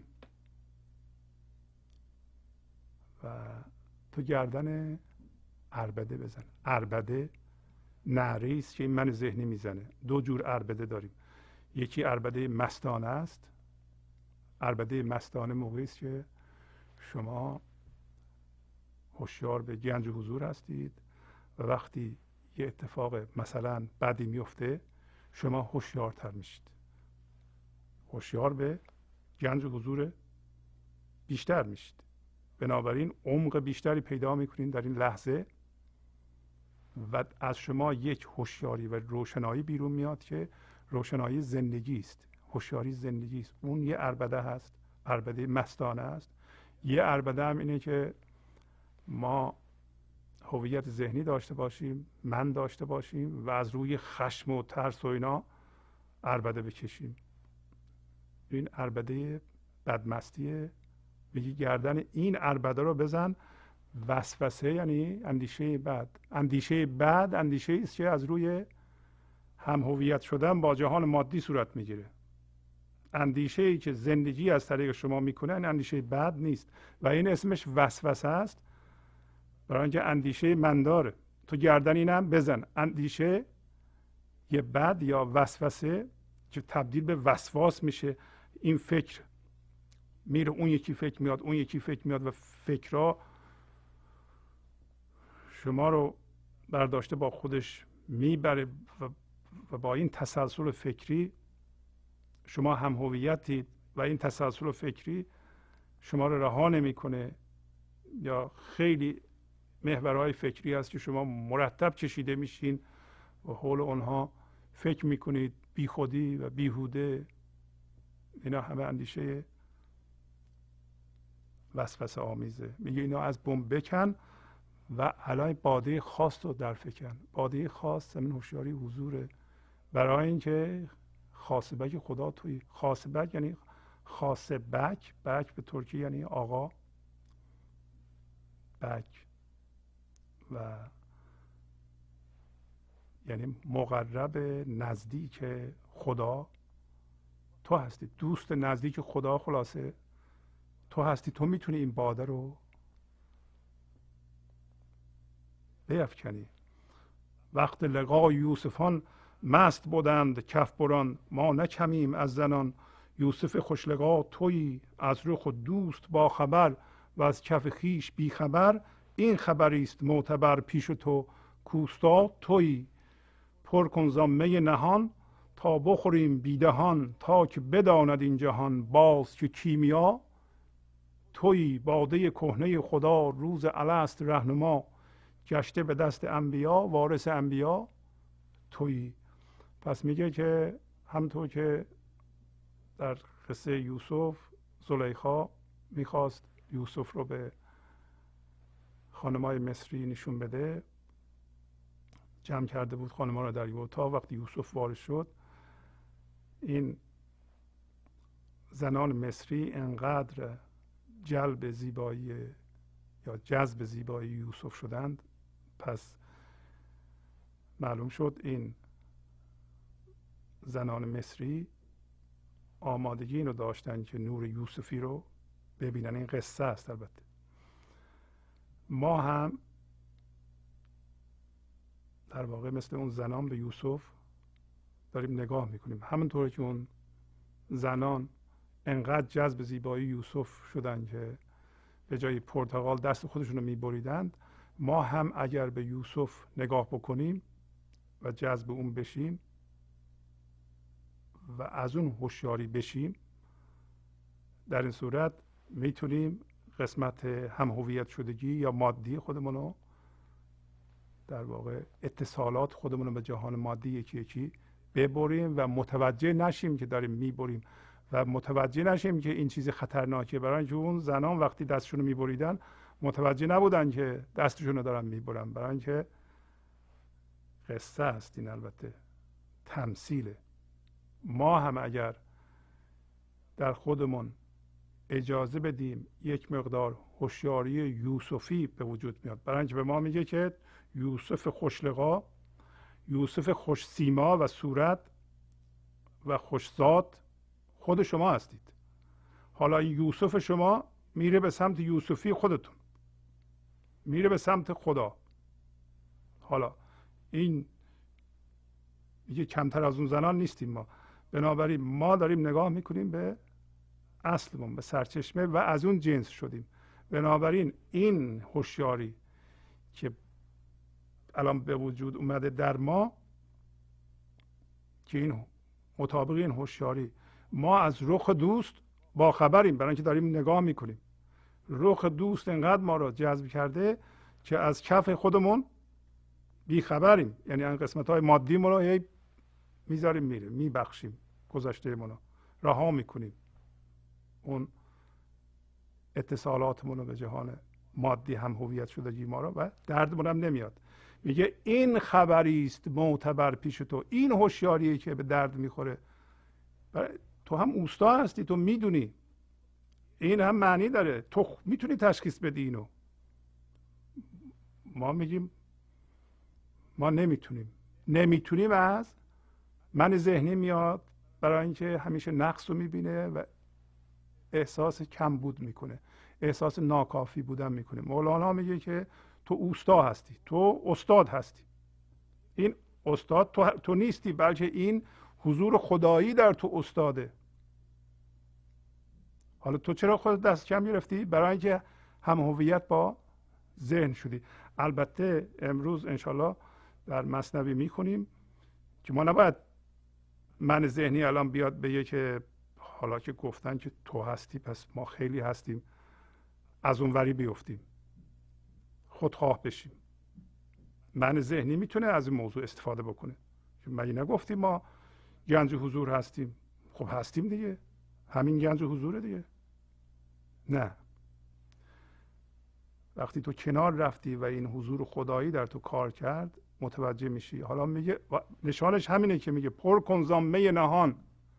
و تو گردن عربده بزن. عربده نعره است که این من ذهنی میزنه. دو جور عربده داریم. یکی عربده مستانه است. عربده مستانه موقعی است که شما هوشیار به گنج حضور هستید و وقتی یه اتفاق مثلا بدی میفته شما هوشیارتر میشید، هوشیار به گنج حضور بیشتر میشید. بنابراین عمق بیشتری پیدا میکنین در این لحظه و از شما یک هوشیاری و روشنایی بیرون میاد که روشنایی زندگی است، هوشیاری زندگی است. اون یه عربده هست، عربده مستانه است. یه عربده هم اینه که ما هویت ذهنی داشته باشیم، من داشته باشیم و از روی خشم و ترس و اینا عربده بکشیم. این عربده بدمستیه. میگه گردن این عربده رو بزن. وسوسه یعنی اندیشه بد. اندیشه بد اندیشه است که از روی هم هویت شدن با جهان مادی صورت میگیره. اندیشه ای که زندگی از طریق شما میکنه این اندیشه بد نیست و این اسمش وسوسه است، برای اینکه اندیشه من داره. تو گردن اینم بزن. اندیشه یه بد یا وسوسه که تبدیل به وسواس میشه. این فکر میره، اون یکی فکر میاد، اون یکی فکر میاد و فکرها شما رو برداشته با خودش میبره و با این تسلسل فکری شما هم هویتید و این تسلسل فکری شما رو رها نمیکنه. یا خیلی محورهای فکری هست که شما مرتب کشیده میشین و حول اونها فکر میکنید، بی خودی و بیهوده. اینا همه اندیشه وسوسه آمیزه. میگه اینا از بن بکن و الان باده خاص رو در فکن. باده خاص همین هوشیاری حضوره، برای اینکه خاصبک خدا توی خاصبک یعنی خاصبک، بک به ترکی یعنی آقا، بک و یعنی مقرب نزدیک خدا. تو هستی دوست نزدیک خدا، خلاصه تو هستی. تو میتونی این باده رو بیفکنی. وقت لقا یوسفان مست بودند کف بران، ما نکمیم از زنان. یوسف خوشلقا تویی، از رخ و دوست با خبر، و از کف خیش بی خبر. این خبری است معتبر پیش تو، کوستا تویی. پر کن زان می نهان، تا بخوریم بیدهان. تا که بداند این جهان باز که کیمیا تویی. باده کهنه خدا روز الست رهنما، گشته به دست انبیا وارث انبیا تویی. پس میگه که همطور که در قصه یوسف زلیخا میخواست یوسف رو به خانمای مصری نشون بده، جمع کرده بود خانم‌ها رو در اتاق. وقتی یوسف وارد شد، این زنان مصری انقدر جلب زیبایی یا جذب زیبایی یوسف شدند، پس معلوم شد این زنان مصری آمادگی اینو داشتن که نور یوسفی رو ببینن. این قصه است. البته ما هم در واقع مثل اون زنان به یوسف داریم نگاه میکنیم. همونطور که اون زنان انقدر جذب زیبایی یوسف شدن که به جای پرتقال دست خودشون رو میبریدند، ما هم اگر به یوسف نگاه بکنیم و جذب اون بشیم و از اون هوشیاری بشیم، در این صورت میتونیم قسمت هم هویت شدگی یا مادی خودمون رو، در واقع اتصالات خودمون رو به جهان مادی یکی یکی ببریم و متوجه نشیم که داریم میبریم و متوجه نشیم که این چیز خطرناکه. برای اینکه اون زنان وقتی دستشون رو میبریدن متوجه نبودن که دستشون رو دارن میبرن، برای اینکه قصه است. این البته تمثیله. ما هم اگر در خودمون اجازه بدیم یک مقدار هوشیاری یوسفی به وجود میاد، برای اینکه به ما میگه که یوسف خوشلقا، یوسف خوش سیما و صورت و خوشزاد خود شما هستید. حالا این یوسف شما میره به سمت یوسفی خودتون، میره به سمت خدا. حالا این میگه کمتر از اون زنان نیستیم ما. بنابراین ما داریم نگاه میکنیم به اصلمون، به سرچشمه و از اون جنس شدیم. بنابراین این هوشیاری که الان به وجود اومده در ما، که این مطابق این هوشیاری ما از رخ دوست با خبریم، برای اینکه داریم نگاه میکنیم. رخ دوست انقدر ما رو جذب کرده که از کف خودمون بی خبریم. یعنی این قسمت های مادی ما رو میذاریم میره، میبخشیم، گذشته ما رو رها میکنیم، اون اتصالاتمون رو به جهان مادی هم هویت شدگی ما رو، و دردمون هم نمیاد. میگه این خبری است معتبر پیش تو. این هوشیاریه که به درد میخوره. تو هم اوستا هستی، تو میدونی، این هم معنی داره، تو میتونی تشخیص بدی اینو. ما میگیم ما نمیتونیم از من ذهنی میاد، برای اینکه همیشه نقص رو میبینه و احساس کمبود میکنه، احساس ناکافی بودن میکنه. مولانا میگه که تو اوستا هستی، تو استاد هستی. این استاد تو نیستی، بلکه این حضور خدایی در تو استاده. حالا تو چرا خودت دست کم گرفتی؟ برای اینکه هم هویت با ذهن شدی. البته امروز انشالله در مثنوی میخونیم که ما نباید من ذهنی الان بیاد بگه که حالا که گفتن که تو هستی پس ما خیلی هستیم، از اون وری بیفتیم، خودخواه بشیم. من ذهنی میتونه از این موضوع استفاده بکنه. مگه نگفتیم ما گنج حضور هستیم؟ خب هستیم دیگه، همین گنج حضوره دیگه. نه، وقتی تو کنار رفتی و این حضور خدایی در تو کار کرد متوجه میشی. حالا میگه نشانش همینه که میگه پر کن زامه نهان.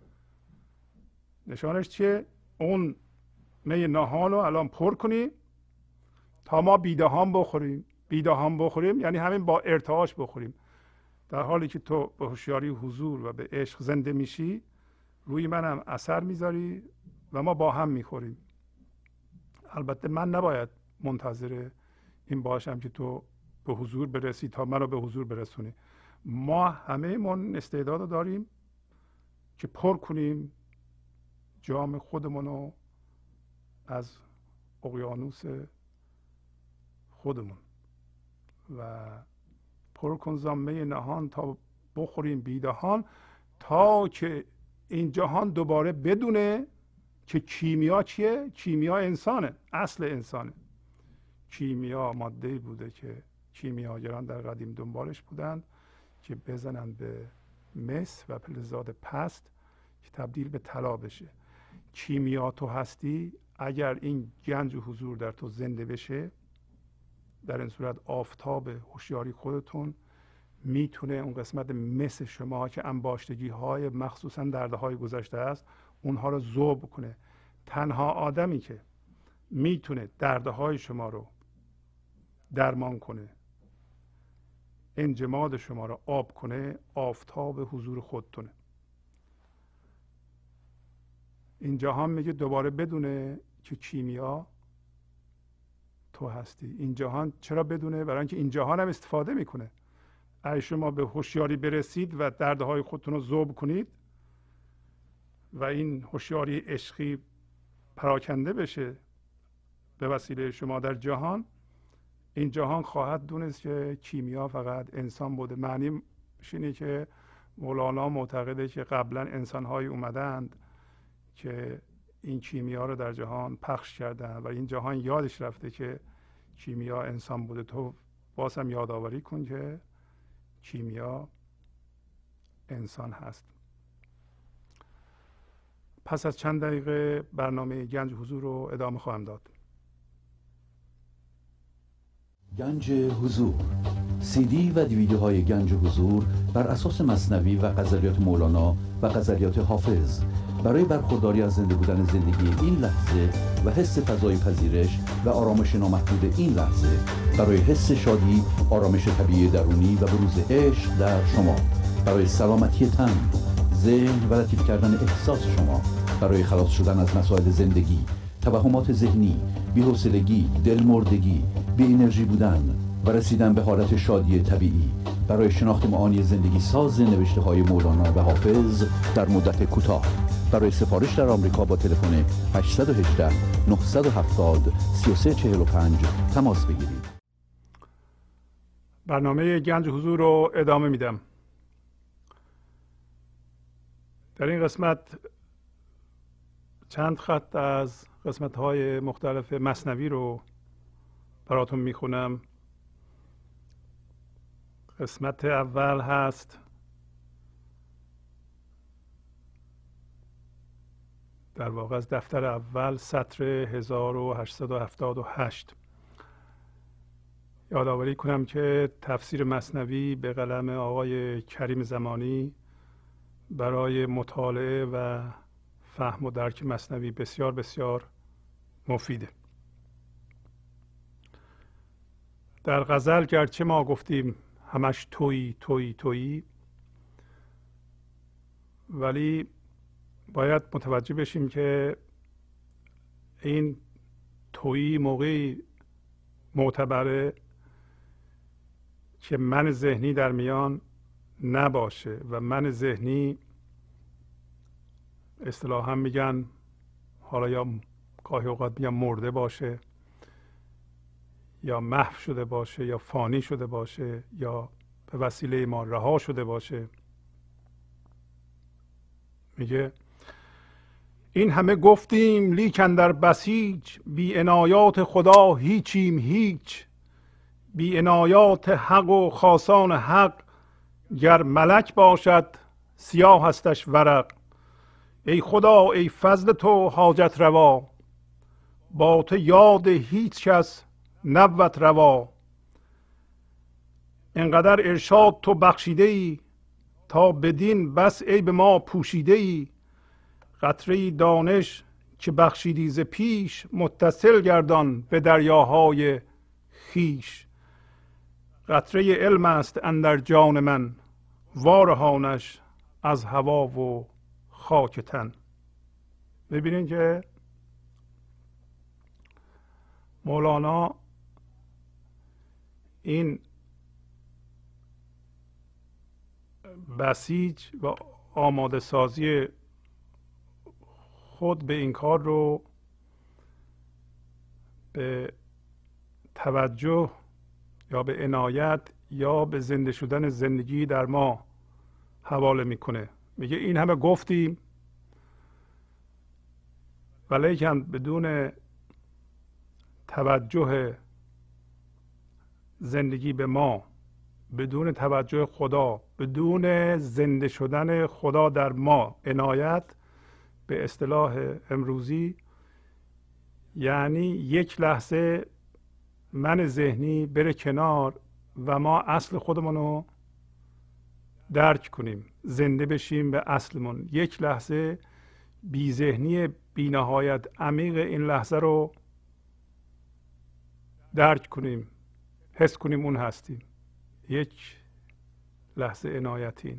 نشانش چیه؟ اون می نهان رو الان پر کنی تا ما بیدهان بخوریم. بیدهان بخوریم یعنی همین با ارتعاش بخوریم. در حالی که تو به هوشیاری حضور و به عشق زنده میشی، روی منم اثر میذاری و ما با هم میخوریم. البته من نباید منتظر این باشم که تو به حضور برسی تا من رو به حضور برسونی. ما همه من استعداد رو داریم که پر کنیم جام خودمون رو از اقیانوس خودمون و پر کن زامه نهان تا بخوریم بیدهان، تا که این جهان دوباره بدونه که کیمیا چیه؟ کیمیا انسانه، اصل انسانه. کیمیا ماده‌ای بوده که کیمیاگران در قدیم دنبالش بودند که بزنن به مس و فلزات پست که تبدیل به طلا بشه. کیمیا تو هستی. اگر این گنج و حضور در تو زنده بشه، در این صورت آفتاب هوشیاری خودتون میتونه اون قسمت مس شما که انباشتگی های مخصوصا درده های گذشته است اونها رو ذوب کنه. تنها آدمی که میتونه درده های شما رو درمان کنه، انجماد شما رو آب کنه، آفتاب حضور خودتونه. این جهان میگه دوباره بدونه که کیمیا تو هستی. این جهان چرا بدونه؟ برای اینکه این جهان هم استفاده میکنه. اگه شما به هوشیاری برسید و دردهای خودتون رو ذوب کنید و این هوشیاری عشقی پراکنده بشه به وسیله شما در جهان، این جهان خواهد دونست که کیمیا فقط انسان بوده. معنی اینه که مولانا معتقده که قبلا انسان‌هایی اومدند که این کیمیا رو در جهان پخش کردن و این جهان یادش رفته که کیمیا انسان بوده. تو بازم یادآوری کن که کیمیا انسان هست. پس از چند دقیقه برنامه گنج حضور رو ادامه خواهم داد. گنج حضور، سی دی و دیویدیوهای گنج حضور بر اساس مثنوی و غزلیات مولانا و غزلیات حافظ برای برخورداری از زنده بودن زندگی این لحظه و حس فضای پذیرش و آرامش نامحدود این لحظه، برای حس شادی، آرامش طبیعی درونی و بروز عشق در شما، برای سلامتی تن، ذهن و لطیف کردن احساس شما، برای خلاص شدن از مسائل زندگی، توهمات ذهنی، بی‌حوصلگی، دلمردگی، بی انرژی بودن و رسیدن به حالت شادی طبیعی، برای شناخت معانی زندگی ساز نوشته های مولانا و حافظ در مدت کوتاه. برای سفارش در آمریکا با تلفن 818 970 3345 تماس بگیرید. برنامه گنج حضور رو ادامه میدم. در این قسمت چند خط از قسمت‌های مختلف مثنوی رو براتون میخونم. قسمت اول هست در واقع از دفتر اول سطر 1878. یادآوری کنم که تفسیر مثنوی به قلم آقای کریم زمانی برای مطالعه و فهم و درک مثنوی بسیار بسیار مفیده. در غزل گرچه ما گفتیم همش تویی تویی تویی، ولی باید متوجه بشیم که این تویی موقعی معتبره که من ذهنی در میان نباشه و من ذهنی اصطلاحاً میگن، حالا یا گاهی اوقات میگن مرده باشه یا محو شده باشه یا فانی شده باشه یا به وسیله ما رها شده باشه. میگه این همه گفتیم لیکن در بسیج، بی عنایات خدا هیچیم هیچ. بی عنایات حق و خاصان حق، گر ملک باشد سیاه هستش ورق. ای خدا ای فضل تو حاجت روا، با تو یاد هیچ کس نبوت روا. اینقدر ارشاد تو بخشیده ای، تا بدین بس عیب ما پوشیده ای. قطره دانش که بخشیدی ز پیش، متصل گردان به دریاهای خویش. قطره علم است اندر جان من، وارهانش از هوا و خاک تن. ببینید که مولانا این بسیج و آماده سازی خود به این کار رو به توجه یا به عنایت یا به زنده شدن زندگی در ما حواله میکنه. میگه این همه گفتیم ولیکن بدون توجه زندگی به ما، بدون توجه خدا، بدون زنده شدن خدا در ما، عنایت به اصطلاح امروزی یعنی یک لحظه من ذهنی بره کنار و ما اصل خودمون رو درک کنیم، زنده بشیم به اصلمون. یک لحظه بی ذهنی بی نهایت عمیق این لحظه رو درک کنیم، حس کنیم اون هستیم. یک لحظه عنایتین.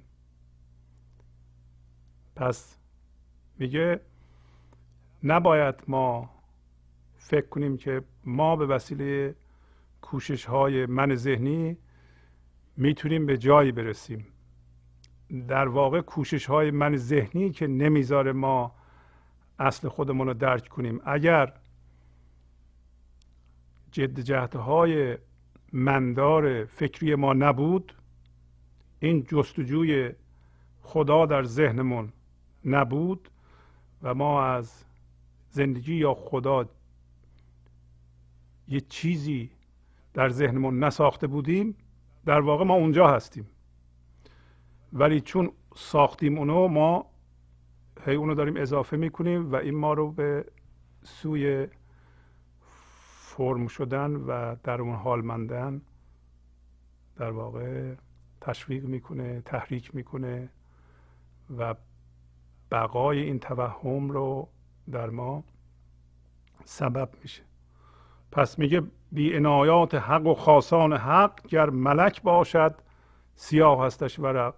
پس میگه نباید ما فکر کنیم که ما به وسیله کوشش های من ذهنی میتونیم به جایی برسیم. در واقع کوشش های من ذهنی که نمیذاره ما اصل خودمون رو درک کنیم. اگر جد جهدهای مندار فکری ما نبود، این جستجوی خدا در ذهنمون نبود و ما از زندگی یا خدا یه چیزی در ذهنمون نساخته بودیم، در واقع ما اونجا هستیم. ولی چون ساختیم اونو، ما هی اونو داریم اضافه میکنیم و این ما رو به سوی فرم شدن و در اون حال ماندن در واقع تشویق میکنه، تحریک میکنه و بقای این توهم رو در ما سبب میشه. پس میگه بی عنایات حق و خاصان حق، گر ملک باشد سیاه هستش ورق.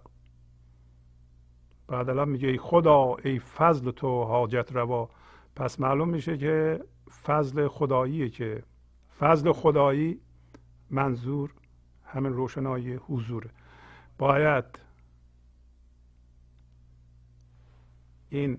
بعد الان میگه ای خدا ای فضل تو حاجت روا. پس معلوم میشه که فضل خداییه، که فضل خدایی منظور همین روشنایی حضوره. باید این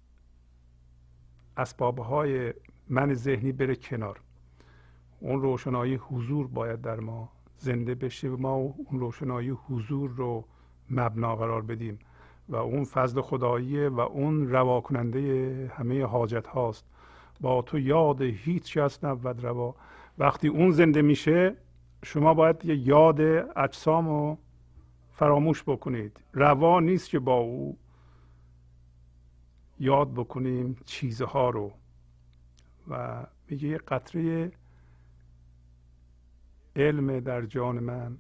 اسبابهای من ذهنی بره کنار، اون روشنایی حضور باید در ما زنده بشه و ما اون روشنایی حضور رو مبنا قرار بدیم و اون فضل خداییه و اون روا کننده همه حاجت هاست. با تو یاد هیچ کس نبود روا. وقتی اون زنده میشه شما باید یه یاد اجسام رو فراموش بکنید. روا نیست که با او یاد بکنیم چیزها رو. و میگه یه قطره علم در جان من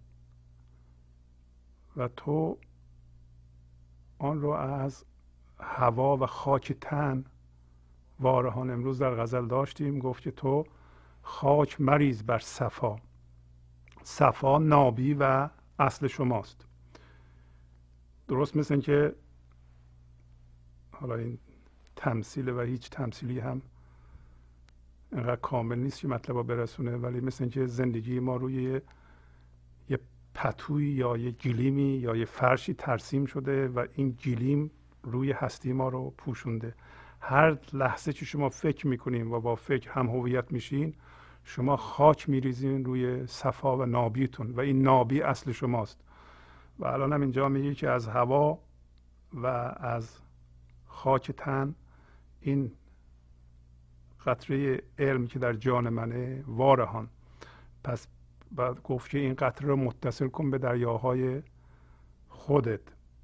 و تو آن رو از هوا و خاک تن وارهان. امروز در غزل داشتیم گفت که تو خاک مریز بر صفا. صفا نابی و اصل شماست. درست مثل این که حالا این تمثیل و هیچ تمثیلی هم اینقدر کامل نیست که مطلب رو برسونه، ولی مثل این که زندگی ما روی یه پتوی یا یه گلیمی یا یه فرشی ترسیم شده و این گلیم روی هستی ما رو پوشونده. هر لحظه که شما فکر میکنین و با فکر هم هویت میشین، شما خاک میریزین روی صفا و نابیتون و این نابی اصل شماست. و الان هم اینجا میگه که از هوا و از خاک تن این قطره علم که در جان منه وارهان. پس بعد گفت که این قطره رو متصل کن به دریاهای خودت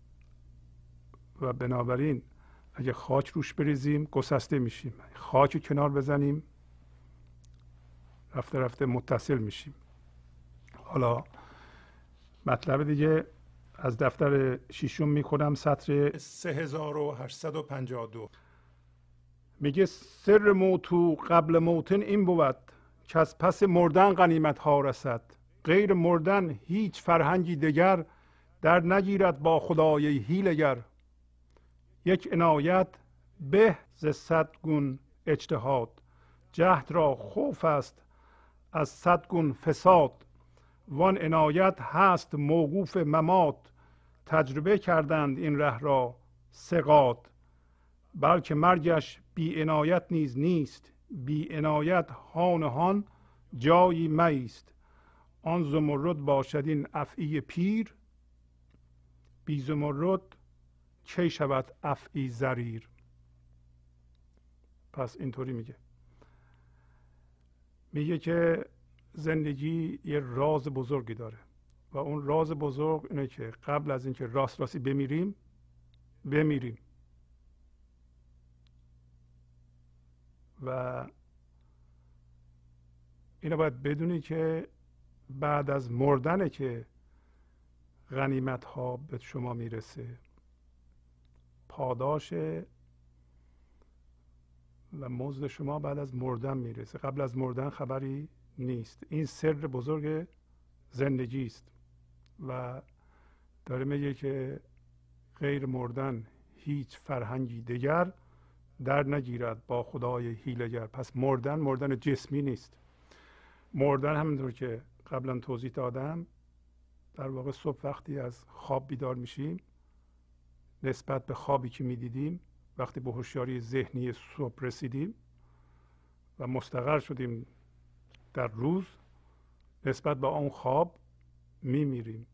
و بنابراین اگه خاک روش بریزیم گسسته میشیم، خاک کنار بزنیم رفته رفته متصل میشیم. حالا مطلب دیگه از دفتر ششم میخونم، سطر 3852. میگه سر موتو قبل موتن این بود که از پس مردن غنیمت ها رسد. غیر مردن هیچ فرهنگی دگر در نگیرد با خدای حیلگر. یک عنایت به ز 100 گون اجتهاد. جهد را خوف است از 100 گون فساد. وان عنایت هست موقوف ممات. تجربه کردند این ره را ثقات. بلکه مرگش بی عنایت نیز نیست. بی عنایت هان و هان جایی میست. آن زمرد باشد این افعی پیر. بی زمرد کی شود افعی زریر. پس اینطوری میگه که زندگی یه راز بزرگی داره و اون راز بزرگ اینه که قبل از اینکه راست راستی بمیریم و اینو باید بدونی که بعد از مردنه که غنیمت ها به شما میرسه، پاداش و مزد شما بعد از مردن میرسه. قبل از مردن خبری نیست. این سر بزرگ زندگی است و داره میگه که غیر مردن هیچ فرهنگی دیگر در نگیرد با خدای حیلگر. پس مردن جسمی نیست. مردن همونطور که قبلا توضیح دادم، در واقع صبح وقتی از خواب بیدار میشیم، نسبت به خوابی که میدیدیم، وقتی به هوشیاری ذهنی صبح رسیدیم و مستقر شدیم در روز، نسبت به اون خواب میمیریم.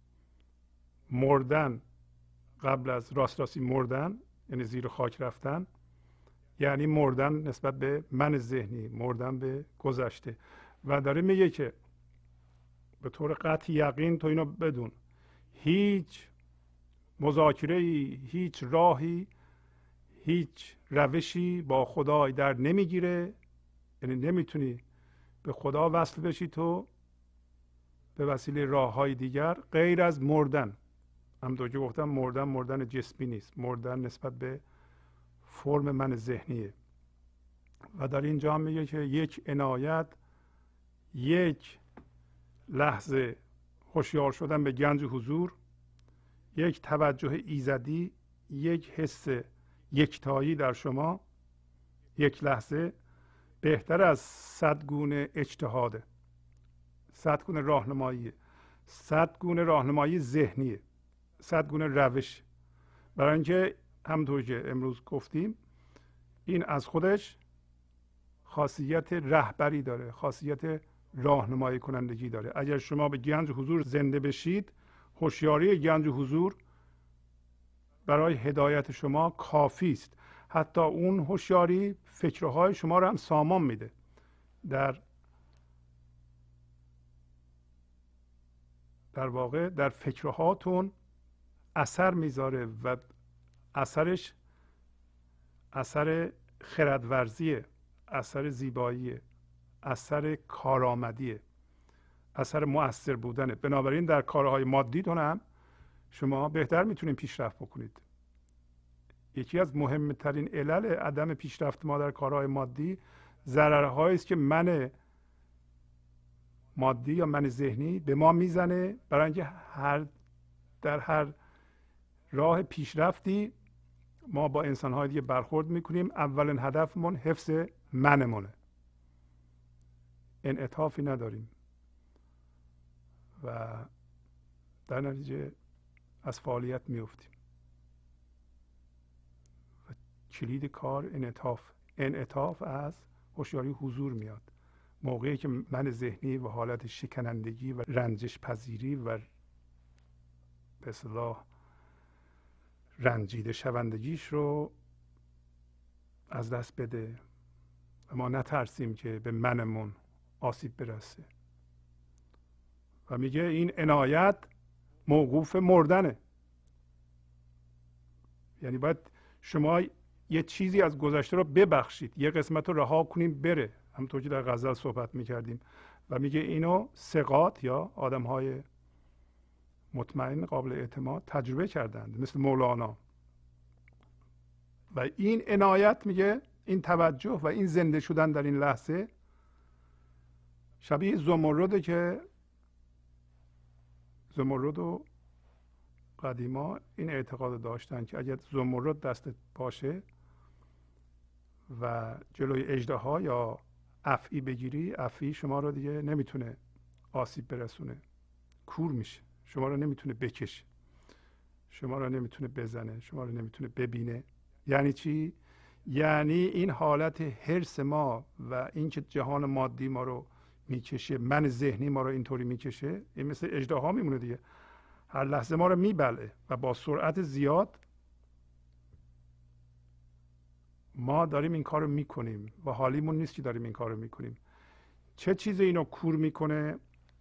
مردن قبل از راستی مردن، یعنی زیر خاک رفتن، یعنی مردن نسبت به من ذهنی، مردن به گذشته. و داره میگه که به طور قطع یقین تو اینو بدون، هیچ مذاکره‌ای، هیچ راهی، هیچ روشی با خدای در نمیگیره. یعنی نمیتونی به خدا وصل بشی تو به وسیله راههای دیگر غیر از مردن. همونطور که گفتم مردن جسمی نیست، مردن نسبت به فرم من ذهنیه. و در اینجا میگه که یک عنایت، یک لحظه هوشیار شدن به گنج حضور، یک توجه ایزدی، یک حس یکتایی در شما، یک لحظه بهتر از 100 گونه اجتهاده، 100 گونه راهنمایی، 100 گونه راهنمایی ذهنیه، 100 گونه روش. برای اینکه همونطور که امروز گفتیم این از خودش خاصیت رهبری داره، خاصیت راهنمایی کنندگی داره. اگر شما به گنج حضور زنده بشید، هوشیاری گنج حضور برای هدایت شما کافی است. حتی اون هوشیاری فکرهای شما رو هم سامان میده، در واقع در فکرهاتون اثر میذاره و اثرش اثر خردورزیه، اثر زیباییه، اثر کارآمدیه، اثر مؤثر بودنه. بنابراین در کارهای مادیتون هم شما بهتر میتونید پیشرفت بکنید. یکی از مهمترین علل عدم پیشرفت ما در کارهای مادی ضررهایی است که من مادی یا من ذهنی به ما میزنه، برای اینکه در هر راه پیشرفتی ما با انسانهای دیگه برخورد میکنیم. اولین هدفمون حفظ منمونه، انعطافی نداریم و در نتیجه از فعالیت میفتیم. کلید کار انعطاف از هوشیاری حضور میاد. موقعی که من ذهنی و حالت شکنندگی و رنجش پذیری و به اصطلاح رنجیده شوندگیش رو از دست بده و ما نترسیم که به منمون آسیب برسه. و میگه این عنایت موقوف مردنه. یعنی باید شما یه چیزی از گذشته رو ببخشید، یه قسمت رو رها کنیم بره، همونطور که در غزل صحبت میکردیم. و میگه اینو ثقات یا آدم های مطمئن قابل اعتماد تجربه کردند، مثل مولانا. و این عنایت، میگه این توجه و این زنده شدن در این لحظه شبیه زمرده که زمرد و قدیما این اعتقاد داشتن که اگر زمرد دستت باشه و جلوی اژدها یا افعی بگیری، افعی شما رو دیگه نمیتونه آسیب برسونه، کور میشه، شما رو نمیتونه بکشه، شما رو نمیتونه بزنه، شما رو نمیتونه ببینه. یعنی چی؟ یعنی این حالت حرص ما و اینکه جهان مادی ما رو میکشه، من ذهنی ما رو اینطوری میکشه، این مثل اژدها میمونه دیگه، هر لحظه ما رو میبله و با سرعت زیاد ما داریم این کار رو میکنیم و حالیمون نیست که داریم این کار رو میکنیم. چه چیزی اینو کور میکنه؟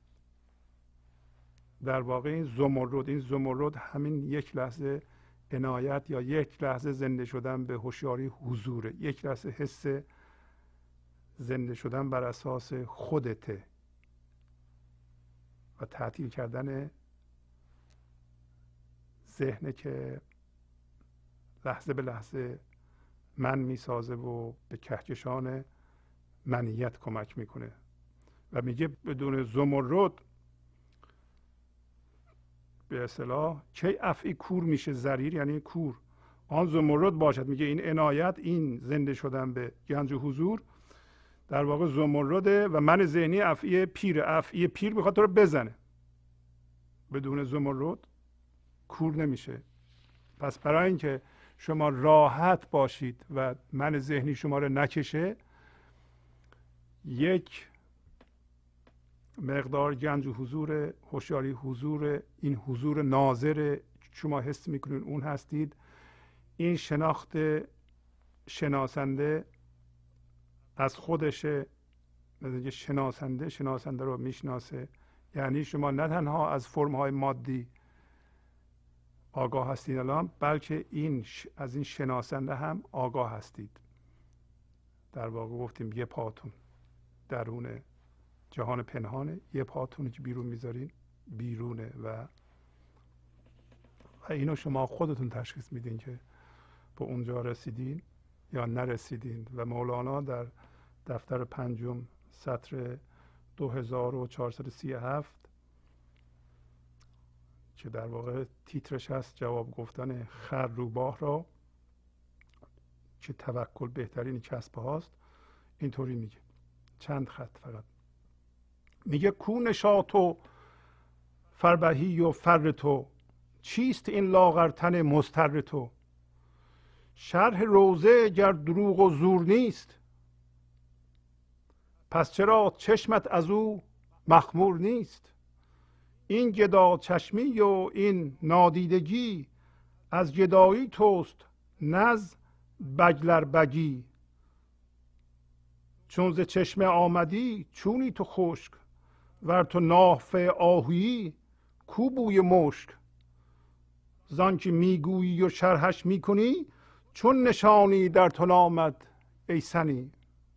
در واقع این زمرد همین یک لحظه عنایت یا یک لحظه زنده شدن به هوشیاری حضوره، یک لحظه حس زنده شدن بر اساس خودته و تعطیل کردن ذهن که لحظه به لحظه من میسازه و به کهکشان منیت کمک میکنه. و میگه بدون زمرد به اصطلاح کی افعی کور میشه، ضریر یعنی کور، آن زمرد باشد. میگه این عنایت، این زنده شدن به گنج حضور در واقع زمرده و من ذهنی افعی پیر. افعی پیر میخواد تو رو بزنه، بدون زمرد کور نمیشه. پس برای اینکه شما راحت باشید و من ذهنی شما رو نکشه، یک مقدار گنج حضور، هوشیاری حضور، این حضور ناظر شما حس میکنید اون هستید. این شناخت شناسنده از خودشه، شناسنده رو میشناسه. یعنی شما نه تنها از فرم‌های مادی آگاه هستید الان، بلکه از این شناسنده هم آگاه هستید. در واقع گفتیم یه پاتون درون جهان پنهانه، یه پاتونی که بیرون میذارین بیرونه و اینو شما خودتون تشخیص میدین که به اونجا رسیدین یا نرسیدین. و مولانا در دفتر 5 سطر 2437 که در واقع تیترش هست جواب گفتن خر روباه را که توکل بهترین کسب هاست، اینطوری میگه، چند خط فقط میگه: کو نشاط و فربهی و فر تو، چیست این لاغرتن مضطر تو؟ شرح روزه گر دروغ و زور نیست، پس چرا چشمت از او مخمور نیست؟ این گدا چشمی و این نادیدگی، از گدایی توست نز بگلر بگی. چون ز چشمه آمدی چونی تو خشک، ور تو نافه آهویی کو بوی مشک. زان که میگویی و شرحش میکنی، چون نشانی در تو نامد ای سنی.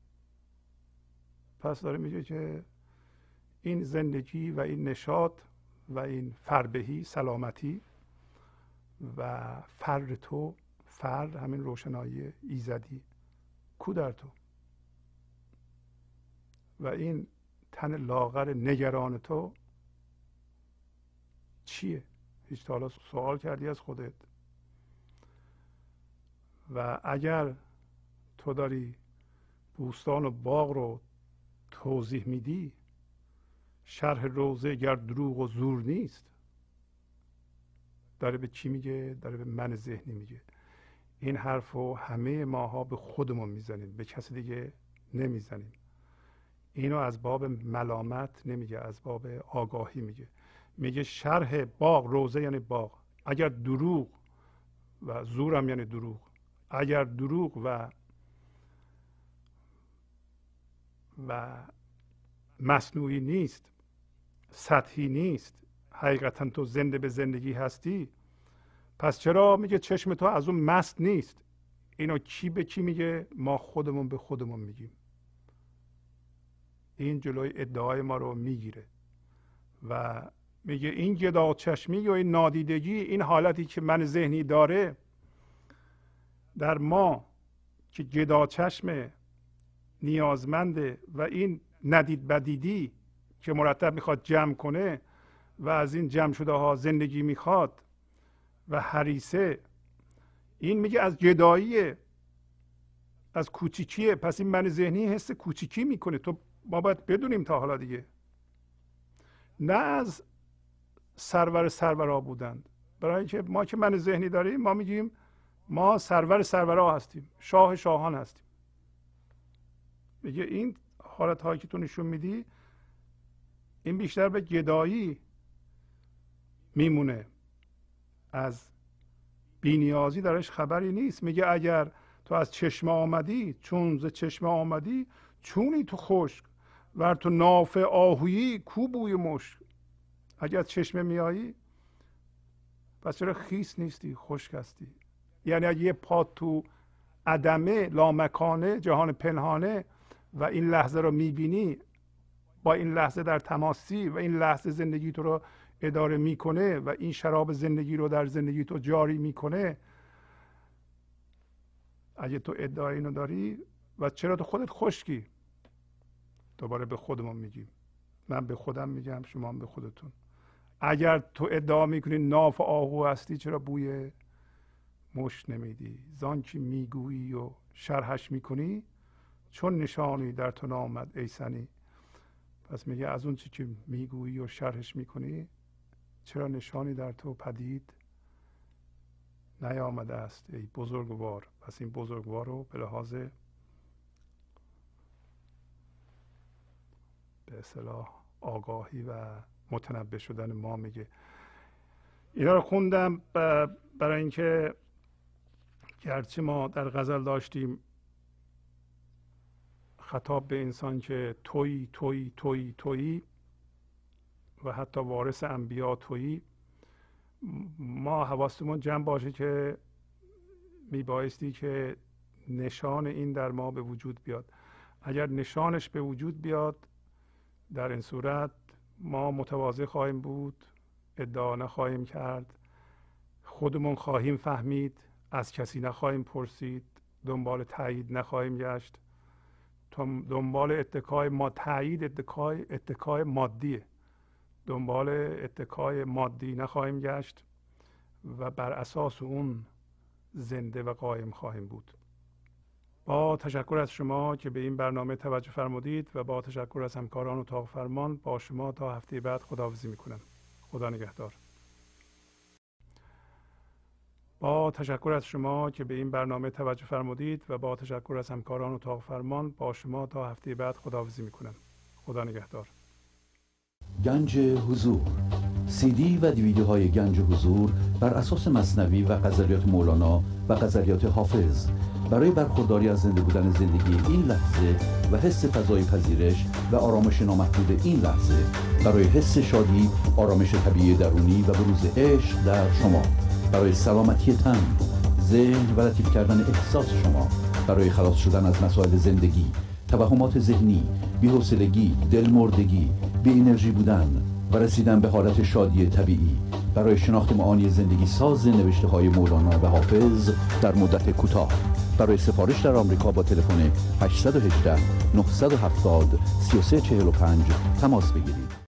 پس داره میگه که این زندگی و این نشاط و این فربهی، سلامتی و فر تو، فر همین روشنایی ایزدی، کو در تو. و این تن لاغر نگران تو چیه؟ هیچ تا حالا سوال کردی از خودت؟ و اگر تو داری بوستان و باغ رو توضیح میدی، شرح روزه گر دروغ و زور نیست، داره به چی میگه؟ داره به من ذهنی میگه. این حرف رو همه ماها به خودمون میزنیم، به کسی دیگه نمیزنیم. اینو از باب ملامت نمیگه، از باب آگاهی میگه. میگه شرح باغ، روزه یعنی باغ، اگر دروغ و زورم یعنی دروغ، اگر دروغ و مصنوعی نیست، سطحی نیست، حقیقتا تو زنده به زندگی هستی، پس چرا میگه چشم تو از اون مست نیست؟ اینو کی به کی میگه؟ ما خودمون به خودمون میگیم. این جلوی ادعای ما رو میگیره و میگه این گداچشمی یا این نادیدگی، این حالتی که من ذهنی داره در ما که گداچشم نیازمنده و این ندید بدیدی که مرتب میخواد جمع کنه و از این جمع شده ها زندگی میخواد و حریصه، این میگه از گداییه، از کوچیکیه. پس این من ذهنی حس کوچیکی میکنه. تو ما باید بدونیم تا حالا دیگه، نه از سرورا بودند. برای اینکه ما که من ذهنی داریم ما میگیم ما سرورا هستیم، شاه شاهان هستیم. میگه این حالت هایی که تو نشون میدی این بیشتر به گدایی میمونه، از بی‌نیازی درش خبری نیست. میگه اگر تو از چشمه آمدی، چون ز چشمه آمدی، چونی تو خشک، ور تو ناف آهویی کو بوی مشک. اگر از چشمه میایی پس چرا خیس نیستی، خشک هستی؟ یعنی اگه یه پا تو عدمه، لامکانه، جهان پنهانه و این لحظه رو میبینی، با این لحظه در تماسی و این لحظه زندگی تو رو اداره میکنه و این شراب زندگی رو در زندگی تو جاری میکنه، اگه تو ادعای اینو داری و چرا تو خودت خشکی؟ دوباره به خودمون میگیم، من به خودم میگم، شما هم به خودتون. اگر تو ادعا میکنی ناف آهو هستی، چرا بوی مشک نمیدی؟ زان که میگویی و شرحش میکنی، چون نشانی در تو نامد ای سنی. پس میگه از اون چی که میگویی و شرحش میکنی، چرا نشانی در تو پدید نیامده است ای بزرگوار. پس این بزرگوار رو به لحاظ به اصطلاح آگاهی و متنبه شدن ما میگه. اینا رو خوندم برای اینکه گرچه ما در غزل داشتیم خطاب به انسان که تویی تویی تویی تویی و حتی وارث انبیا تویی، ما حواسمون جمع باشه که میبایستی که نشان این در ما به وجود بیاد. اگر نشانش به وجود بیاد، در این صورت ما متواضع خواهیم بود، ادعا نخواهیم کرد، خودمون خواهیم فهمید، از کسی نخواهیم پرسید، دنبال تایید نخواهیم گشت. دنبال اتکای ما تایید اتکای مادیه، دنبال اتکای مادی نخواهیم گشت و بر اساس اون زنده و قایم خواهیم بود. با تشکر از شما که به این برنامه توجه فرمودید و با تشکر از همکاران اتاق فرمان، با شما تا هفته بعد خداحافظی میکنم. خدا نگهدار. با تشکر از شما که به این برنامه توجه فرمودید و با تشکر از همکاران اتاق فرمان، با شما تا هفته بعد خداحافظی میکنم. خدا نگهدار. گنج حضور، CD و دیویدیوهای گنج حضور بر اساس مثنوی و غزلیات مولانا و غزلیات حافظ، برای برخورداری از زنده بودن زندگی این لحظه و حس فضای پذیرش و آرامش نامحدود این لحظه، برای حس شادی، آرامش طبیعی درونی و بروز عشق در شما، برای سلامتی تن، ذهن و لطیف کردن احساس شما، برای خلاص شدن از مسائل زندگی، توهمات ذهنی، بی‌حوصلگی، دلمردگی، بی انرژی بودن و رسیدن به حالت شادی طبیعی، برای شناخت معانی زندگی ساز نوشته های مولانا و حافظ در مدت کوتاه. برای سفارش در آمریکا با تلفن 818 970 3345 تماس بگیرید.